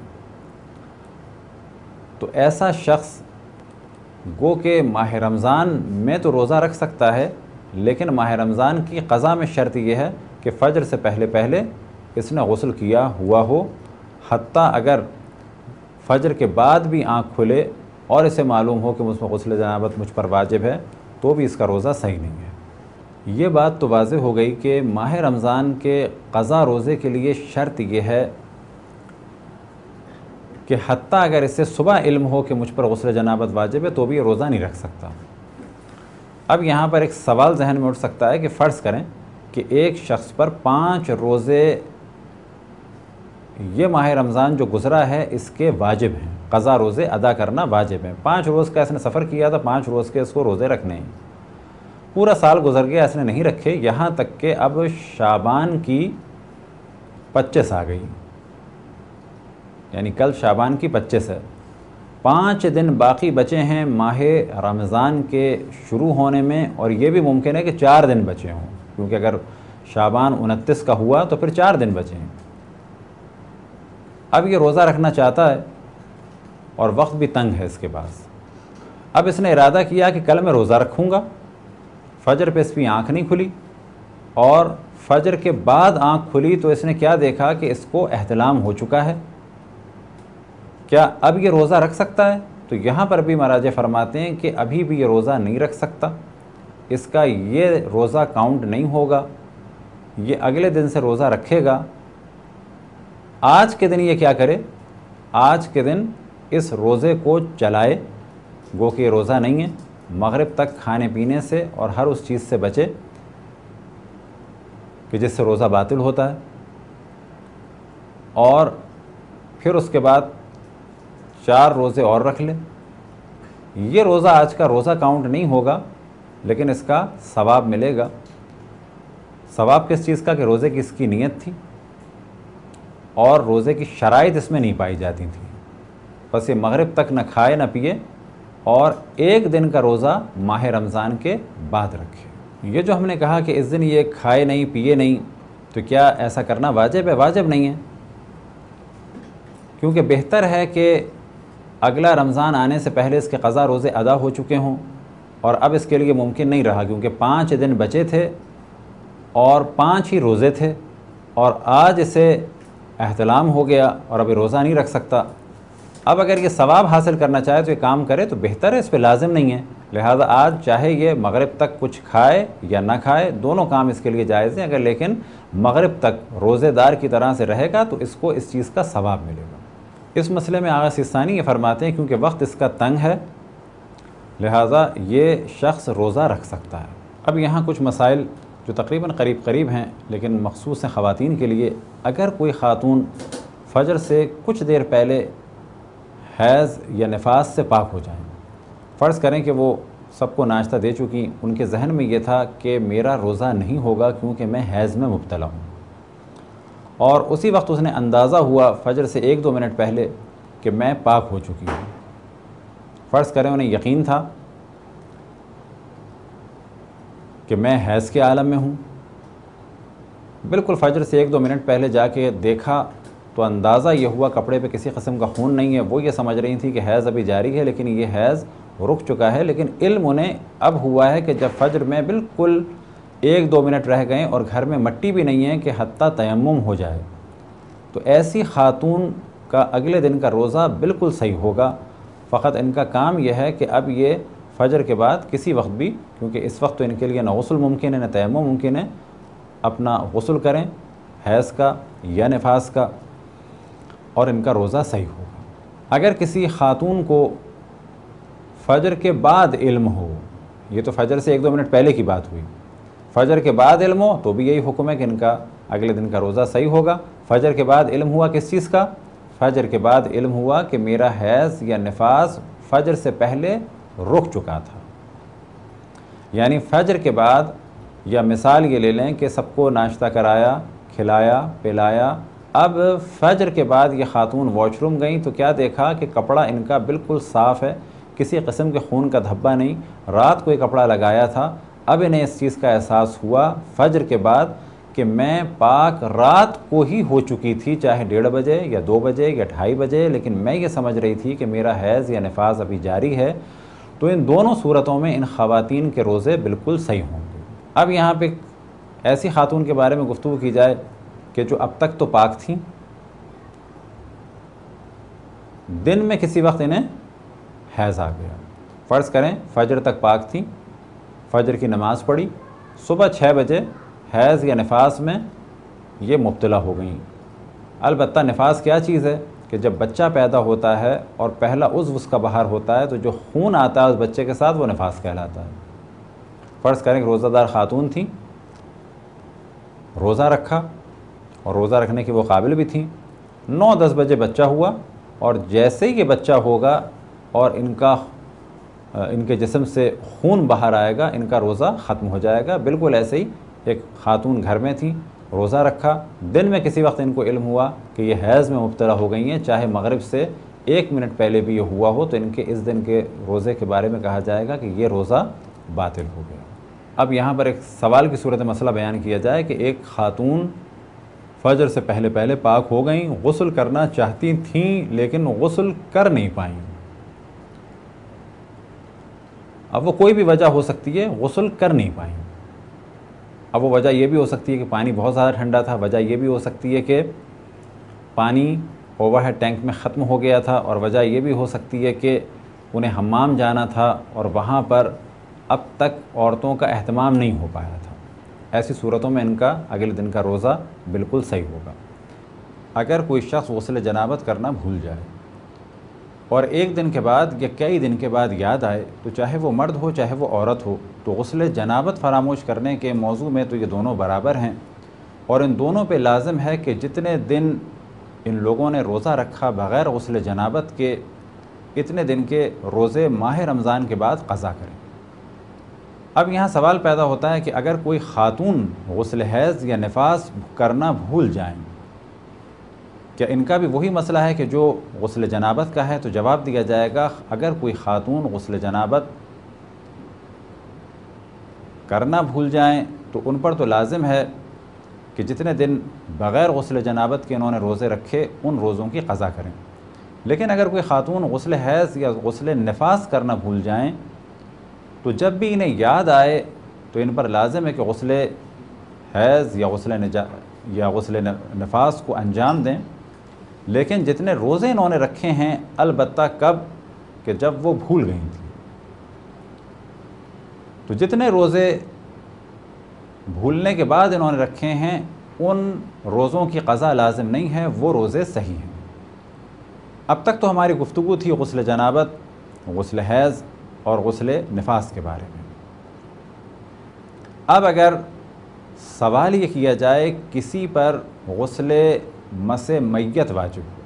تو ایسا شخص گو کہ ماہ رمضان میں تو روزہ رکھ سکتا ہے، لیکن ماہ رمضان کی قضا میں شرط یہ ہے کہ فجر سے پہلے پہلے اس نے غسل کیا ہوا ہو، حتیٰ اگر فجر کے بعد بھی آنکھ کھلے اور اسے معلوم ہو کہ مجھ پر غسل جنابت مجھ پر واجب ہے تو بھی اس کا روزہ صحیح نہیں ہے۔ یہ بات تو واضح ہو گئی کہ ماہ رمضان کے قضا روزے کے لیے شرط یہ ہے کہ حتیٰ اگر اسے صبح علم ہو کہ مجھ پر غسل جنابت واجب ہے تو بھی یہ روزہ نہیں رکھ سکتا۔ اب یہاں پر ایک سوال ذہن میں اٹھ سکتا ہے کہ فرض کریں کہ ایک شخص پر پانچ روزے یہ ماہ رمضان جو گزرا ہے اس کے واجب ہیں، قضا روزے ادا کرنا واجب ہیں، پانچ روز کا اس نے سفر کیا تھا، پانچ روز کے اس کو روزے رکھنے ہیں، پورا سال گزر گیا اس نے نہیں رکھے، یہاں تک کہ اب شعبان کی پچیس آ گئی، یعنی کل شعبان کی پچیس ہے، پانچ دن باقی بچے ہیں ماہ رمضان کے شروع ہونے میں، اور یہ بھی ممکن ہے کہ چار دن بچے ہوں، کیونکہ اگر شعبان انتیس کا ہوا تو پھر چار دن بچے ہیں۔ اب یہ روزہ رکھنا چاہتا ہے اور وقت بھی تنگ ہے اس کے پاس، اب اس نے ارادہ کیا کہ کل میں روزہ رکھوں گا، فجر پہ اس کی آنکھ نہیں کھلی، اور فجر کے بعد آنکھ کھلی تو اس نے کیا دیکھا کہ اس کو احتلام ہو چکا ہے، کیا اب یہ روزہ رکھ سکتا ہے؟ تو یہاں پر بھی مراجع فرماتے ہیں کہ ابھی بھی یہ روزہ نہیں رکھ سکتا، اس کا یہ روزہ کاؤنٹ نہیں ہوگا، یہ اگلے دن سے روزہ رکھے گا۔ آج کے دن یہ کیا کرے آج کے دن اس روزے کو چلائے، گو کہ یہ روزہ نہیں ہے، مغرب تک کھانے پینے سے اور ہر اس چیز سے بچے کہ جس سے روزہ باطل ہوتا ہے، اور پھر اس کے بعد چار روزے اور رکھ لے۔ یہ روزہ آج کا روزہ کاؤنٹ نہیں ہوگا، لیکن اس کا ثواب ملے گا۔ ثواب کس چیز کا؟ کہ روزے کی اس کی نیت تھی اور روزے کی شرائط اس میں نہیں پائی جاتی تھیں۔ بس یہ مغرب تک نہ کھائے نہ پیے اور ایک دن کا روزہ ماہ رمضان کے بعد رکھے۔ یہ جو ہم نے کہا کہ اس دن یہ کھائے نہیں پیے نہیں، تو کیا ایسا کرنا واجب ہے؟ واجب نہیں ہے، کیونکہ بہتر ہے کہ اگلا رمضان آنے سے پہلے اس کے قضا روزے ادا ہو چکے ہوں، اور اب اس کے لیے ممکن نہیں رہا کیونکہ پانچ دن بچے تھے اور پانچ ہی روزے تھے، اور آج اسے احتلام ہو گیا اور ابھی روزہ نہیں رکھ سکتا۔ اب اگر یہ ثواب حاصل کرنا چاہے تو یہ کام کرے تو بہتر ہے، اس پہ لازم نہیں ہے۔ لہذا آج چاہے یہ مغرب تک کچھ کھائے یا نہ کھائے، دونوں کام اس کے لیے جائز ہیں، اگر لیکن مغرب تک روزے دار کی طرح سے رہے گا تو اس کو اس چیز کا ثواب ملے گا۔ اس مسئلے میں آغا سستانی یہ فرماتے ہیں کیونکہ وقت اس کا تنگ ہے، لہٰذا یہ شخص روزہ رکھ سکتا ہے۔ اب یہاں کچھ مسائل جو تقریباً قریب قریب ہیں لیکن مخصوص ہیں خواتین کے لیے۔ اگر کوئی خاتون فجر سے کچھ دیر پہلے حیض یا نفاس سے پاک ہو جائیں، فرض کریں کہ وہ سب کو ناشتہ دے چکی، ان کے ذہن میں یہ تھا کہ میرا روزہ نہیں ہوگا کیونکہ میں حیض میں مبتلا ہوں، اور اسی وقت اس نے اندازہ ہوا فجر سے ایک دو منٹ پہلے کہ میں پاک ہو چکی ہوں۔ فرض کریں انہیں یقین تھا کہ میں حیض کے عالم میں ہوں، بالکل فجر سے ایک دو منٹ پہلے جا کے دیکھا تو اندازہ یہ ہوا کپڑے پہ کسی قسم کا خون نہیں ہے۔ وہ یہ سمجھ رہی تھی کہ حیض ابھی جاری ہے لیکن یہ حیض رک چکا ہے، لیکن علم انہیں اب ہوا ہے کہ جب فجر میں بالکل ایک دو منٹ رہ گئے اور گھر میں مٹی بھی نہیں ہے کہ حتیٰ تیمم ہو جائے، تو ایسی خاتون کا اگلے دن کا روزہ بالکل صحیح ہوگا۔ فقط ان کا کام یہ ہے کہ اب یہ فجر کے بعد کسی وقت بھی، کیونکہ اس وقت تو ان کے لیے نہ غسل ممکن ہے نہ تیمم ممکن ہے، اپنا غسل کریں حیض کا یا نفاس کا، اور ان کا روزہ صحیح ہوگا۔ اگر کسی خاتون کو فجر کے بعد علم ہو، یہ تو فجر سے ایک دو منٹ پہلے کی بات ہوئی، فجر کے بعد علم ہو تو بھی یہی حکم ہے کہ ان کا اگلے دن کا روزہ صحیح ہوگا۔ فجر کے بعد علم ہوا کس چیز کا؟ فجر کے بعد علم ہوا کہ میرا حیض یا نفاس فجر سے پہلے رک چکا تھا، یعنی فجر کے بعد، یا مثال یہ لے لیں کہ سب کو ناشتہ کرایا، کھلایا پلایا، اب فجر کے بعد یہ خاتون واش روم گئیں تو کیا دیکھا کہ کپڑا ان کا بالکل صاف ہے، کسی قسم کے خون کا دھبا نہیں، رات کو یہ کپڑا لگایا تھا۔ اب انہیں اس چیز کا احساس ہوا فجر کے بعد کہ میں پاک رات کو ہی ہو چکی تھی، چاہے ڈیڑھ بجے یا دو بجے یا ڈھائی بجے، لیکن میں یہ سمجھ رہی تھی کہ میرا حیض یا نفاس ابھی جاری ہے، تو ان دونوں صورتوں میں ان خواتین کے روزے بالکل صحیح ہوں گے۔ اب یہاں پہ ایسی خاتون کے بارے میں گفتگو کی جائے کہ جو اب تک تو پاک تھیں، دن میں کسی وقت انہیں حیض آ گیا، فرض کریں فجر تک پاک تھیں، فجر کی نماز پڑھی، صبح چھ بجے حیض یا نفاس میں یہ مبتلا ہو گئیں۔ البتہ نفاس کیا چیز ہے کہ جب بچہ پیدا ہوتا ہے اور پہلا عضو اس کا باہر ہوتا ہے تو جو خون آتا ہے اس بچے کے ساتھ وہ نفاس کہلاتا ہے۔ فرض کریں کہ روزہ دار خاتون تھیں، روزہ رکھا اور روزہ رکھنے کی وہ قابل بھی تھیں، نو دس بجے بچہ ہوا، اور جیسے ہی یہ بچہ ہوگا اور ان کا ان کے جسم سے خون باہر آئے گا، ان کا روزہ ختم ہو جائے گا۔ بالکل ایسے ہی ایک خاتون گھر میں تھی، روزہ رکھا، دن میں کسی وقت ان کو علم ہوا کہ یہ حیض میں مبتلا ہو گئی ہیں، چاہے مغرب سے ایک منٹ پہلے بھی یہ ہوا ہو، تو ان کے اس دن کے روزے کے بارے میں کہا جائے گا کہ یہ روزہ باطل ہو گیا۔ اب یہاں پر ایک سوال کی صورت مسئلہ بیان کیا جائے کہ ایک خاتون فجر سے پہلے پہلے پاک ہو گئیں، غسل کرنا چاہتی تھیں لیکن غسل کر نہیں پائیں۔ اب وہ کوئی بھی وجہ ہو سکتی ہے، غسل کر نہیں پائیں۔ اب وہ وجہ یہ بھی ہو سکتی ہے کہ پانی بہت زیادہ ٹھنڈا تھا، وجہ یہ بھی ہو سکتی ہے کہ پانی اوور ہیڈ ٹینک میں ختم ہو گیا تھا، اور وجہ یہ بھی ہو سکتی ہے کہ انہیں حمام جانا تھا اور وہاں پر اب تک عورتوں کا اہتمام نہیں ہو پایا تھا۔ ایسی صورتوں میں ان کا اگلے دن کا روزہ بالکل صحیح ہوگا۔ اگر کوئی شخص غسل جنابت کرنا بھول جائے اور ایک دن کے بعد یا کئی دن کے بعد یاد آئے تو چاہے وہ مرد ہو چاہے وہ عورت ہو تو غسل جنابت فراموش کرنے کے موضوع میں تو یہ دونوں برابر ہیں، اور ان دونوں پہ لازم ہے کہ جتنے دن ان لوگوں نے روزہ رکھا بغیر غسل جنابت کے، اتنے دن کے روزے ماہ رمضان کے بعد قضا کریں۔ اب یہاں سوال پیدا ہوتا ہے کہ اگر کوئی خاتون غسل حیض یا نفاس کرنا بھول جائیں، کیا ان کا بھی وہی مسئلہ ہے کہ جو غسل جنابت کا ہے؟ تو جواب دیا جائے گا اگر کوئی خاتون غسل جنابت کرنا بھول جائیں تو ان پر تو لازم ہے کہ جتنے دن بغیر غسل جنابت کے انہوں نے روزے رکھے ان روزوں کی قضا کریں۔ لیکن اگر کوئی خاتون غسل حیض یا غسل نفاس کرنا بھول جائیں تو جب بھی انہیں یاد آئے تو ان پر لازم ہے کہ غسل حیض یا غسل نجا یا غسل نفاس کو انجام دیں، لیکن جتنے روزے انہوں نے رکھے ہیں البتہ کب کہ جب وہ بھول گئی تھیں، تو جتنے روزے بھولنے کے بعد انہوں نے رکھے ہیں ان روزوں کی قضا لازم نہیں ہے، وہ روزے صحیح ہیں۔ اب تک تو ہماری گفتگو تھی غسل جنابت، غسل حیض اور غسل نفاس کے بارے میں۔ اب اگر سوال یہ کیا جائے کسی پر غسل مس میت واجب ہو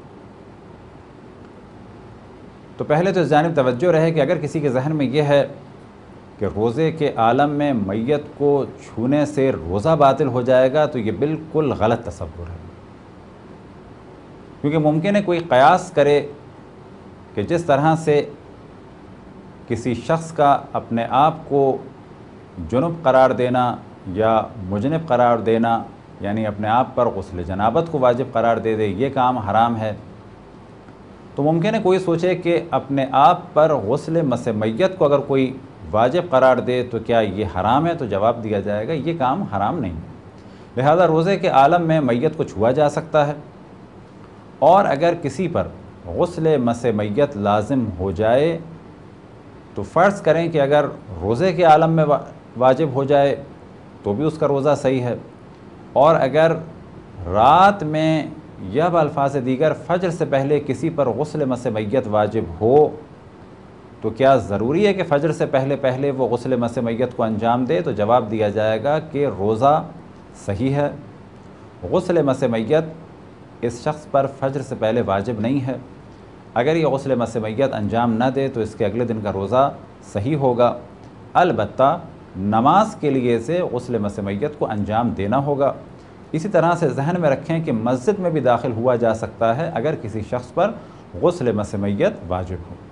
تو پہلے تو اس جانب توجہ رہے کہ اگر کسی کے ذہن میں یہ ہے کہ روزے کے عالم میں میت کو چھونے سے روزہ باطل ہو جائے گا تو یہ بالکل غلط تصور ہے، کیونکہ ممکن ہے کوئی قیاس کرے کہ جس طرح سے کسی شخص کا اپنے آپ کو جنب قرار دینا یا مجنب قرار دینا، یعنی اپنے آپ پر غسل جنابت کو واجب قرار دے دے، یہ کام حرام ہے، تو ممکن ہے کوئی سوچے کہ اپنے آپ پر غسل مس میت کو اگر کوئی واجب قرار دے تو کیا یہ حرام ہے؟ تو جواب دیا جائے گا یہ کام حرام نہیں، لہذا روزے کے عالم میں میت کو چھوا جا سکتا ہے، اور اگر کسی پر غسل مس میت لازم ہو جائے تو فرض کریں کہ اگر روزے کے عالم میں واجب ہو جائے تو بھی اس کا روزہ صحیح ہے، اور اگر رات میں یا بالفاظ دیگر فجر سے پہلے کسی پر غسل مس میت واجب ہو تو کیا ضروری ہے کہ فجر سے پہلے پہلے وہ غسل مس میت کو انجام دے؟ تو جواب دیا جائے گا کہ روزہ صحیح ہے، غسل مس میت اس شخص پر فجر سے پہلے واجب نہیں ہے، اگر یہ غسل مس میت انجام نہ دے تو اس کے اگلے دن کا روزہ صحیح ہوگا، البتہ نماز کے لیے سے غسل مس میت کو انجام دینا ہوگا۔ اسی طرح سے ذہن میں رکھیں کہ مسجد میں بھی داخل ہوا جا سکتا ہے اگر کسی شخص پر غسل مس میت واجب ہو۔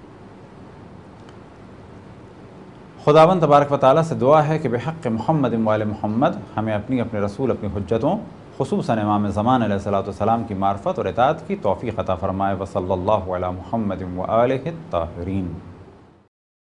خداوند تبارک و تعالیٰ سے دعا ہے کہ بحق محمد و آل محمد ہمیں اپنی اپنے رسول اپنی حجتوں خصوصاً امام زمان علیہ الصلوۃ والسلام کی معرفت اور اطاعت کی توفیق عطا فرمائے۔ وصلی اللہ علی محمد و آلہ الطاہرین۔